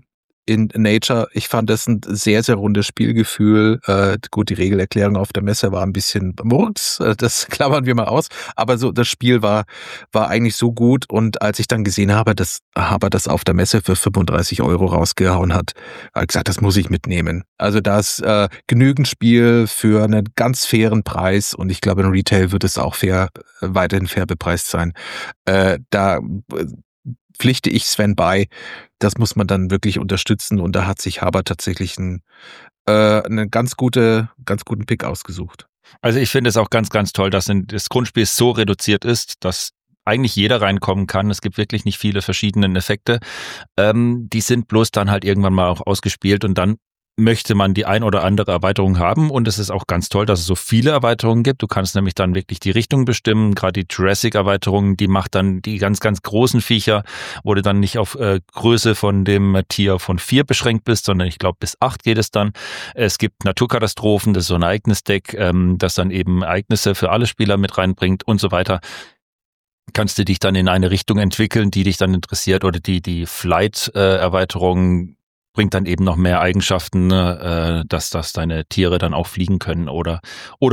in Nature. Ich fand das ein sehr, sehr rundes Spielgefühl. Gut, die Regelerklärung auf der Messe war ein bisschen Murks, das klammern wir mal aus. Aber so das Spiel war eigentlich so gut. Und als ich dann gesehen habe, dass Haber das auf der Messe für 35 € rausgehauen hat, habe ich gesagt, das muss ich mitnehmen. Also da ist genügend Spiel für einen ganz fairen Preis. Und ich glaube, im Retail wird es auch weiterhin fair bepreist sein. Da pflichte ich Sven bei. Das muss man dann wirklich unterstützen und da hat sich Haber tatsächlich einen ganz guten Pick ausgesucht. Also ich finde es auch ganz, ganz toll, dass das Grundspiel so reduziert ist, dass eigentlich jeder reinkommen kann. Es gibt wirklich nicht viele verschiedene Effekte. Die sind bloß dann halt irgendwann mal auch ausgespielt und dann möchte man die ein oder andere Erweiterung haben und es ist auch ganz toll, dass es so viele Erweiterungen gibt. Du kannst nämlich dann wirklich die Richtung bestimmen, gerade die Jurassic-Erweiterung, die macht dann die ganz, ganz großen Viecher, wo du dann nicht auf Größe von dem Tier von 4 beschränkt bist, sondern ich glaube bis 8 geht es dann. Es gibt Naturkatastrophen, das ist so ein Ereignisdeck, das dann eben Ereignisse für alle Spieler mit reinbringt und so weiter. Kannst du dich dann in eine Richtung entwickeln, die dich dann interessiert oder die Flight-Erweiterung bringt dann eben noch mehr Eigenschaften, dass deine Tiere dann auch fliegen können oder.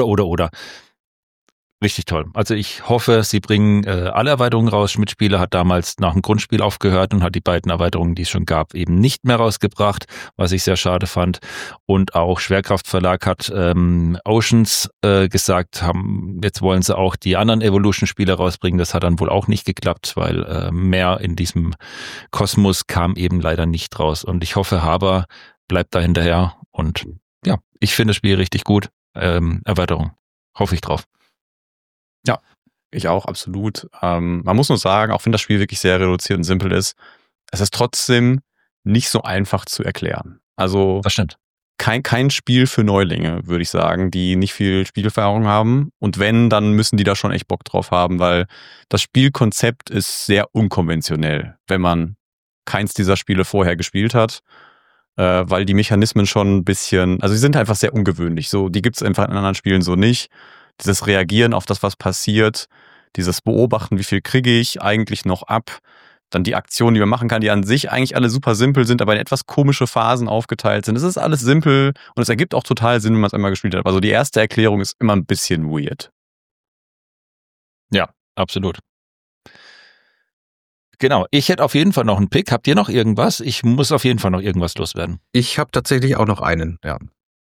Richtig toll. Also ich hoffe, sie bringen alle Erweiterungen raus. Schmidt-Spiele hat damals nach dem Grundspiel aufgehört und hat die beiden Erweiterungen, die es schon gab, eben nicht mehr rausgebracht, was ich sehr schade fand. Und auch Schwerkraft Verlag hat Oceans gesagt, jetzt wollen sie auch die anderen Evolution-Spiele rausbringen. Das hat dann wohl auch nicht geklappt, weil mehr in diesem Kosmos kam eben leider nicht raus. Und ich hoffe, Haber bleibt da hinterher. Und ja, ich finde das Spiel richtig gut. Erweiterung. Hoffe ich drauf. Ja, ich auch, absolut. Man muss nur sagen, auch wenn das Spiel wirklich sehr reduziert und simpel ist, es ist trotzdem nicht so einfach zu erklären. Also das stimmt. Kein Spiel für Neulinge, würde ich sagen, die nicht viel Spielerfahrung haben. Und wenn, dann müssen die da schon echt Bock drauf haben, weil das Spielkonzept ist sehr unkonventionell, wenn man keins dieser Spiele vorher gespielt hat. Weil die Mechanismen schon ein bisschen, also sie sind einfach sehr ungewöhnlich. So, die gibt's einfach in anderen Spielen so nicht. Dieses Reagieren auf das, was passiert, dieses Beobachten, wie viel kriege ich eigentlich noch ab, dann die Aktionen, die man machen kann, die an sich eigentlich alle super simpel sind, aber in etwas komische Phasen aufgeteilt sind. Es ist alles simpel und es ergibt auch total Sinn, wenn man es einmal gespielt hat. Also die erste Erklärung ist immer ein bisschen weird. Ja, absolut. Genau, ich hätte auf jeden Fall noch einen Pick. Habt ihr noch irgendwas? Ich muss auf jeden Fall noch irgendwas loswerden. Ich habe tatsächlich auch noch einen, ja.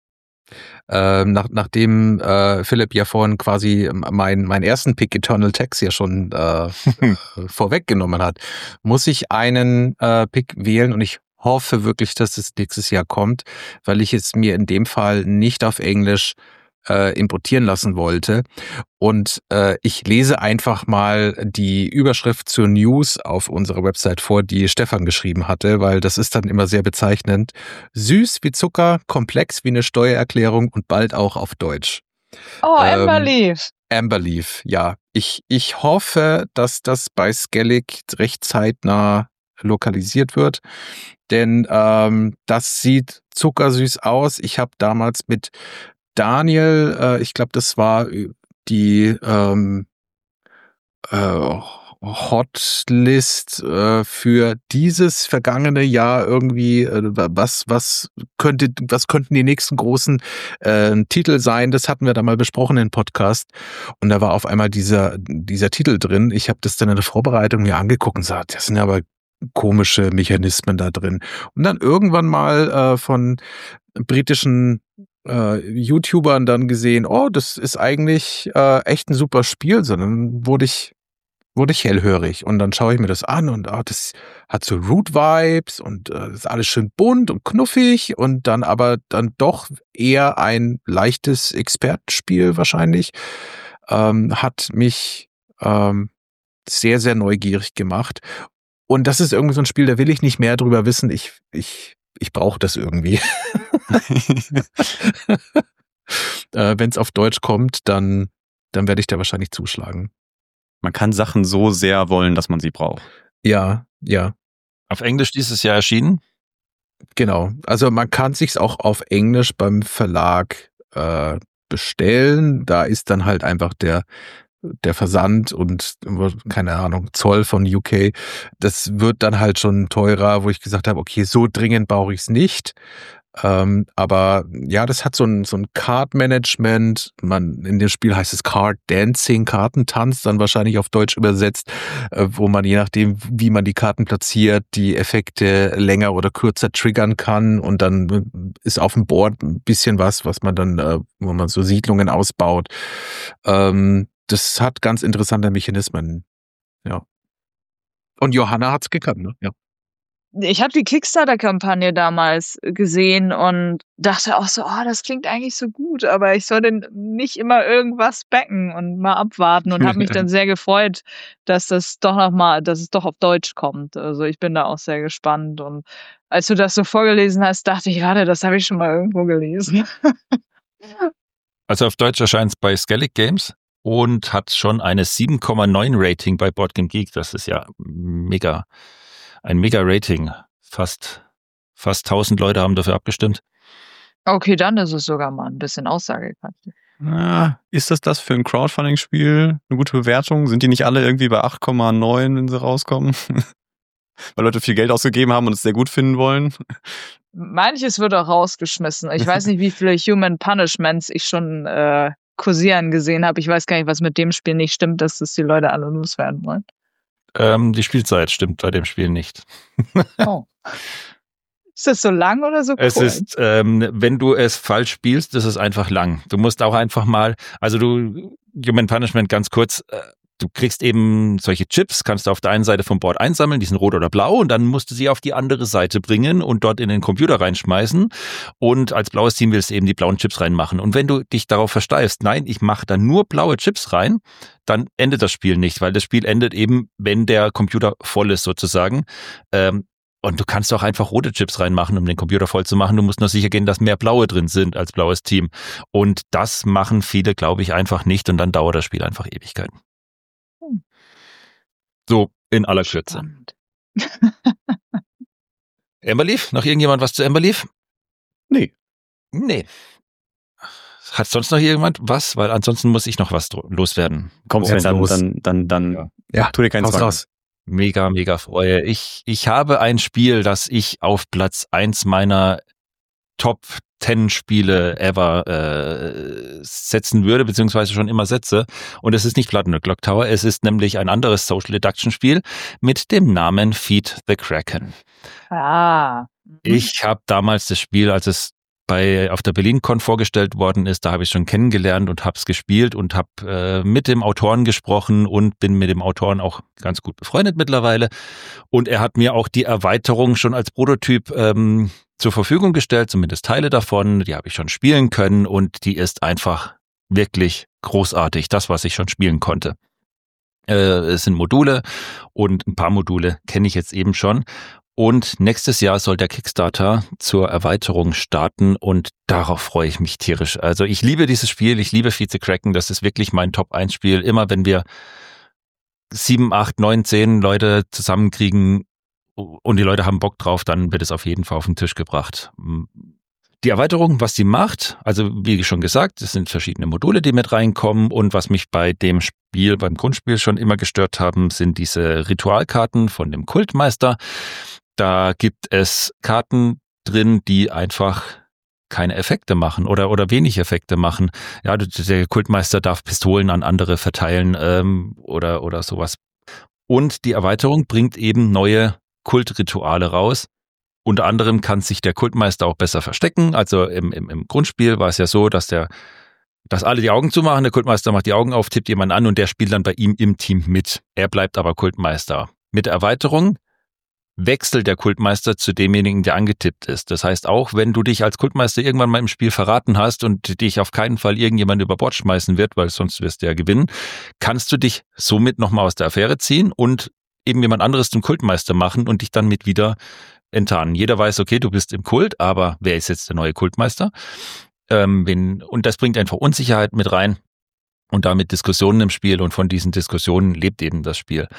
Nachdem Philipp ja vorhin quasi meinen ersten Pick Eternal Tax ja schon vorweggenommen hat, muss ich einen Pick wählen und ich hoffe wirklich, dass es nächstes Jahr kommt, weil ich es mir in dem Fall nicht auf Englisch importieren lassen wollte. Und ich lese einfach mal die Überschrift zur News auf unserer Website vor, die Stefan geschrieben hatte, weil das ist dann immer sehr bezeichnend. Süß wie Zucker, komplex wie eine Steuererklärung und bald auch auf Deutsch. Oh, Amberleaf. Amberleaf, ja. Ich hoffe, dass das bei Skellig recht zeitnah lokalisiert wird, denn das sieht zuckersüß aus. Ich habe damals mit Daniel, ich glaube, das war die Hotlist für dieses vergangene Jahr irgendwie, was könnten die nächsten großen Titel sein? Das hatten wir da mal besprochen im Podcast und da war auf einmal dieser Titel drin. Ich habe das dann in der Vorbereitung mir angeguckt und gesagt, das sind aber komische Mechanismen da drin. Und dann irgendwann mal von britischen YouTubern dann gesehen, oh, das ist eigentlich echt ein super Spiel, sondern wurde ich hellhörig und dann schaue ich mir das an und das hat so Root-Vibes und das ist alles schön bunt und knuffig und dann aber dann doch eher ein leichtes Expertenspiel wahrscheinlich, hat mich sehr, sehr neugierig gemacht und das ist irgendwie so ein Spiel, da will ich nicht mehr drüber wissen, ich brauche das irgendwie. Wenn es auf Deutsch kommt, dann werde ich da wahrscheinlich zuschlagen. Man kann Sachen so sehr wollen, dass man sie braucht. Ja. Auf Englisch dieses Jahr erschienen? Genau. Also man kann sich's auch auf Englisch beim Verlag bestellen. Da ist dann halt einfach der der Versand und, keine Ahnung, Zoll von UK, das wird dann halt schon teurer, wo ich gesagt habe, okay, so dringend brauche ich es nicht. Aber ja, das hat so ein Card-Management. In dem Spiel heißt es Card Dancing, Kartentanz, dann wahrscheinlich auf Deutsch übersetzt, wo man je nachdem, wie man die Karten platziert, die Effekte länger oder kürzer triggern kann. Und dann ist auf dem Board ein bisschen was man dann, wo man so Siedlungen ausbaut. Das hat ganz interessante Mechanismen. Ja. Und Johanna hat's gekannt, ne? Ja. Ich habe die Kickstarter-Kampagne damals gesehen und dachte auch so, das klingt eigentlich so gut, aber ich soll denn nicht immer irgendwas backen und mal abwarten und habe mich dann sehr gefreut, dass es doch auf Deutsch kommt. Also ich bin da auch sehr gespannt und als du das so vorgelesen hast, dachte ich, warte, das habe ich schon mal irgendwo gelesen. Also auf Deutsch erscheint es bei Skellig Games und hat schon eine 7,9 Rating bei BoardGameGeek. Geek. Das ist ja ein mega Rating. Fast 1000 Leute haben dafür abgestimmt. Okay, dann ist es sogar mal ein bisschen aussagekräftig. Ist das für ein Crowdfunding-Spiel eine gute Bewertung? Sind die nicht alle irgendwie bei 8,9, wenn sie rauskommen? Weil Leute viel Geld ausgegeben haben und es sehr gut finden wollen? Manches wird auch rausgeschmissen. Ich weiß nicht, wie viele Human Punishments ich schon kursieren gesehen habe. Ich weiß gar nicht, was mit dem Spiel nicht stimmt, dass das die Leute alle loswerden wollen. Die Spielzeit stimmt bei dem Spiel nicht. Oh. Ist das so lang oder so kurz? Es ist, wenn du es falsch spielst, ist es einfach lang. Du musst auch einfach mal, Human Punishment ganz kurz, du kriegst eben solche Chips, kannst du auf der einen Seite vom Board einsammeln, die sind rot oder blau und dann musst du sie auf die andere Seite bringen und dort in den Computer reinschmeißen und als blaues Team willst du eben die blauen Chips reinmachen. Und wenn du dich darauf versteifst, nein, ich mache da nur blaue Chips rein, dann endet das Spiel nicht, weil das Spiel endet eben, wenn der Computer voll ist sozusagen. Und du kannst auch einfach rote Chips reinmachen, um den Computer voll zu machen. Du musst nur sicher gehen, dass mehr blaue drin sind als blaues Team. Und das machen viele, glaube ich, einfach nicht und dann dauert das Spiel einfach Ewigkeiten. So, in aller Kürze. Emberleaf? Noch irgendjemand was zu Emberleaf? Nee. Hat sonst noch jemand was? Weil ansonsten muss ich noch was loswerden. Komm, Sven, dann ja, tu dir keinen Zwang. raus. Mega, mega Freude. Ich habe ein Spiel, das ich auf Platz 1 meiner Top 10 Spiele ever setzen würde, beziehungsweise schon immer setze. Und es ist nicht Blood and the Clock Tower, es ist nämlich ein anderes Social Deduction Spiel mit dem Namen Feed the Kraken. Ich habe damals das Spiel, als es auf der BerlinCon vorgestellt worden ist, da habe ich schon kennengelernt und habe es gespielt und habe mit dem Autoren gesprochen und bin mit dem Autoren auch ganz gut befreundet mittlerweile. Und er hat mir auch die Erweiterung schon als Prototyp zur Verfügung gestellt, zumindest Teile davon. Die habe ich schon spielen können und die ist einfach wirklich großartig, das, was ich schon spielen konnte. Es sind Module und ein paar Module kenne ich jetzt eben schon. Und nächstes Jahr soll der Kickstarter zur Erweiterung starten und darauf freue ich mich tierisch. Also ich liebe dieses Spiel, ich liebe Feed the Kraken, das ist wirklich mein Top-1-Spiel. Immer wenn wir 7, 8, 9, 10 Leute zusammenkriegen und die Leute haben Bock drauf, dann wird es auf jeden Fall auf den Tisch gebracht. Die Erweiterung, was sie macht, also wie schon gesagt, es sind verschiedene Module, die mit reinkommen und was mich bei dem Spiel, beim Grundspiel schon immer gestört haben, sind diese Ritualkarten von dem Kultmeister. Da gibt es Karten drin, die einfach keine Effekte machen oder wenig Effekte machen. Ja, der Kultmeister darf Pistolen an andere verteilen oder sowas. Und die Erweiterung bringt eben neue Kultrituale raus. Unter anderem kann sich der Kultmeister auch besser verstecken. Also im Grundspiel war es ja so, dass alle die Augen zumachen, der Kultmeister macht die Augen auf, tippt jemanden an und der spielt dann bei ihm im Team mit. Er bleibt aber Kultmeister. Mit der Erweiterung wechselt der Kultmeister zu demjenigen, der angetippt ist. Das heißt, auch wenn du dich als Kultmeister irgendwann mal im Spiel verraten hast und dich auf keinen Fall irgendjemand über Bord schmeißen wird, weil sonst wirst du ja gewinnen, kannst du dich somit nochmal aus der Affäre ziehen und eben jemand anderes zum Kultmeister machen und dich dann mit wieder enttarnen. Jeder weiß, okay, du bist im Kult, aber wer ist jetzt der neue Kultmeister? Und das bringt einfach Unsicherheit mit rein und damit Diskussionen im Spiel und von diesen Diskussionen lebt eben das Spiel.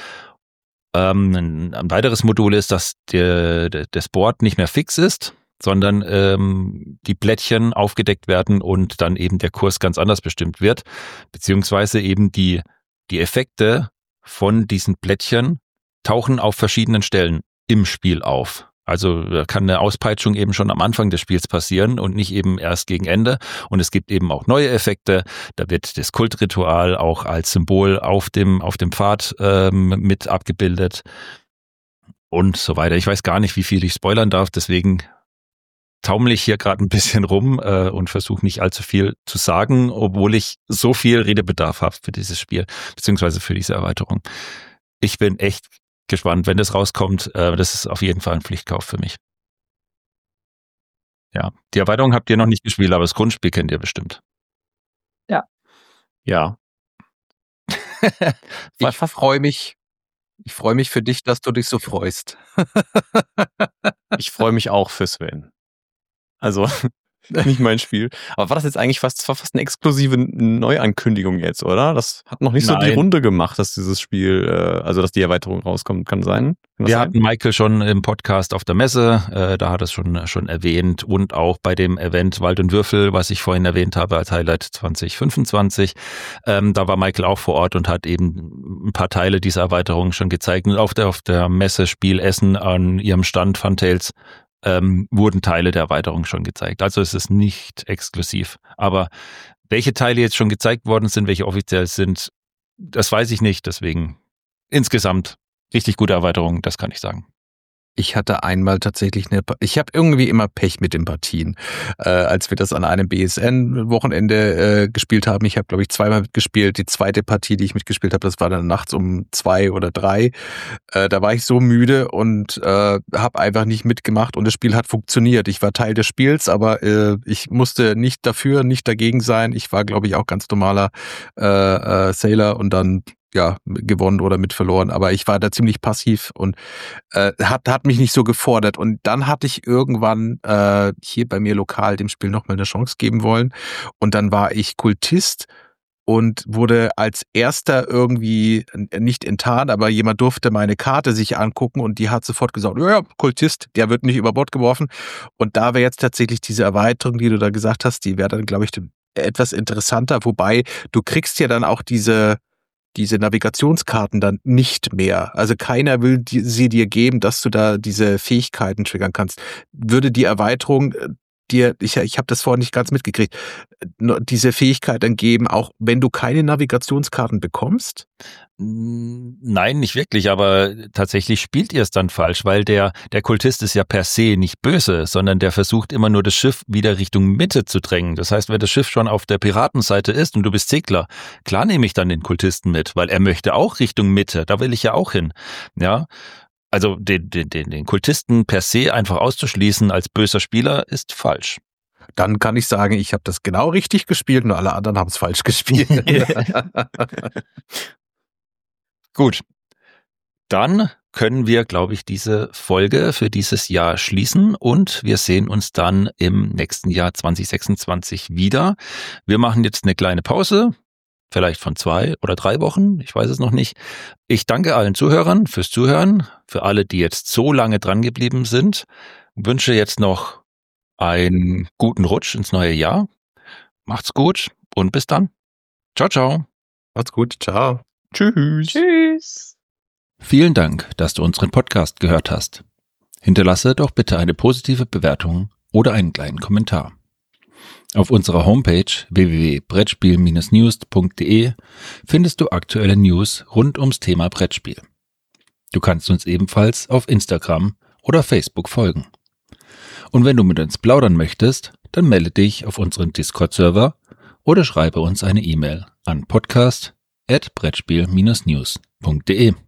Ein weiteres Modul ist, dass das Board nicht mehr fix ist, sondern die Plättchen aufgedeckt werden und dann eben der Kurs ganz anders bestimmt wird, beziehungsweise eben die die Effekte von diesen Plättchen tauchen auf verschiedenen Stellen im Spiel auf. Also da kann eine Auspeitschung eben schon am Anfang des Spiels passieren und nicht eben erst gegen Ende. Und es gibt eben auch neue Effekte. Da wird das Kultritual auch als Symbol auf dem Pfad mit abgebildet und so weiter. Ich weiß gar nicht, wie viel ich spoilern darf, deswegen taumle ich hier gerade ein bisschen rum und versuche nicht allzu viel zu sagen, obwohl ich so viel Redebedarf habe für dieses Spiel, beziehungsweise für diese Erweiterung. Ich bin echt gespannt, wenn das rauskommt. Das ist auf jeden Fall ein Pflichtkauf für mich. Ja, die Erweiterung habt ihr noch nicht gespielt, aber das Grundspiel kennt ihr bestimmt. Ja. Ich freue mich für dich, dass du dich so freust. Ich freue mich auch für Sven. Also, nicht mein Spiel. Aber war das jetzt eigentlich fast eine exklusive Neuankündigung jetzt, oder? Das hat noch nicht so die Nein. Runde gemacht, dass dieses Spiel, also dass die Erweiterung rauskommt, kann sein? Wir hatten Michael schon im Podcast auf der Messe, da hat er es schon erwähnt, und auch bei dem Event Wald und Würfel, was ich vorhin erwähnt habe als Highlight 2025. Da war Michael auch vor Ort und hat eben ein paar Teile dieser Erweiterung schon gezeigt. Und auf der Messe Spiel Essen an ihrem Stand Funtails wurden Teile der Erweiterung schon gezeigt. Also es ist nicht exklusiv. Aber welche Teile jetzt schon gezeigt worden sind, welche offiziell sind, das weiß ich nicht. Deswegen insgesamt richtig gute Erweiterung, das kann ich sagen. Ich hatte einmal tatsächlich ich habe irgendwie immer Pech mit den Partien. Als wir das an einem BSN-Wochenende gespielt haben, ich habe, glaube ich, zweimal mitgespielt. Die zweite Partie, die ich mitgespielt habe, das war dann nachts um 2 oder 3. Da war ich so müde und habe einfach nicht mitgemacht und das Spiel hat funktioniert. Ich war Teil des Spiels, aber ich musste nicht dafür, nicht dagegen sein. Ich war, glaube ich, auch ganz normaler Sailor und dann gewonnen oder mit verloren, aber ich war da ziemlich passiv und hat mich nicht so gefordert. Und dann hatte ich irgendwann hier bei mir lokal dem Spiel nochmal eine Chance geben wollen und dann war ich Kultist und wurde als erster irgendwie nicht enttarnt, aber jemand durfte meine Karte sich angucken und die hat sofort gesagt, ja, Kultist, der wird nicht über Bord geworfen. Und da wäre jetzt tatsächlich diese Erweiterung, die du da gesagt hast, die wäre dann, glaube ich, etwas interessanter, wobei du kriegst ja dann auch diese Navigationskarten dann nicht mehr. Also keiner will sie dir geben, dass du da diese Fähigkeiten triggern kannst. Würde die Erweiterung dir, ich habe das vorhin nicht ganz mitgekriegt, diese Fähigkeit dann geben, auch wenn du keine Navigationskarten bekommst? Nein, nicht wirklich, aber tatsächlich spielt ihr es dann falsch, weil der Kultist ist ja per se nicht böse, sondern der versucht immer nur das Schiff wieder Richtung Mitte zu drängen. Das heißt, wenn das Schiff schon auf der Piratenseite ist und du bist Segler, klar nehme ich dann den Kultisten mit, weil er möchte auch Richtung Mitte, da will ich ja auch hin. Ja, also den Kultisten per se einfach auszuschließen als böser Spieler ist falsch. Dann kann ich sagen, ich habe das genau richtig gespielt und alle anderen haben es falsch gespielt. Gut, dann können wir, glaube ich, diese Folge für dieses Jahr schließen und wir sehen uns dann im nächsten Jahr 2026 wieder. Wir machen jetzt eine kleine Pause, vielleicht von 2 oder 3 Wochen, ich weiß es noch nicht. Ich danke allen Zuhörern fürs Zuhören, für alle, die jetzt so lange dran geblieben sind. Wünsche jetzt noch einen guten Rutsch ins neue Jahr. Macht's gut und bis dann. Ciao, ciao. Macht's gut, ciao. Tschüss. Tschüss. Vielen Dank, dass du unseren Podcast gehört hast. Hinterlasse doch bitte eine positive Bewertung oder einen kleinen Kommentar. Auf unserer Homepage www.brettspiel-news.de findest du aktuelle News rund ums Thema Brettspiel. Du kannst uns ebenfalls auf Instagram oder Facebook folgen. Und wenn du mit uns plaudern möchtest, dann melde dich auf unseren Discord-Server oder schreibe uns eine E-Mail an podcast@brettspiel-news.de.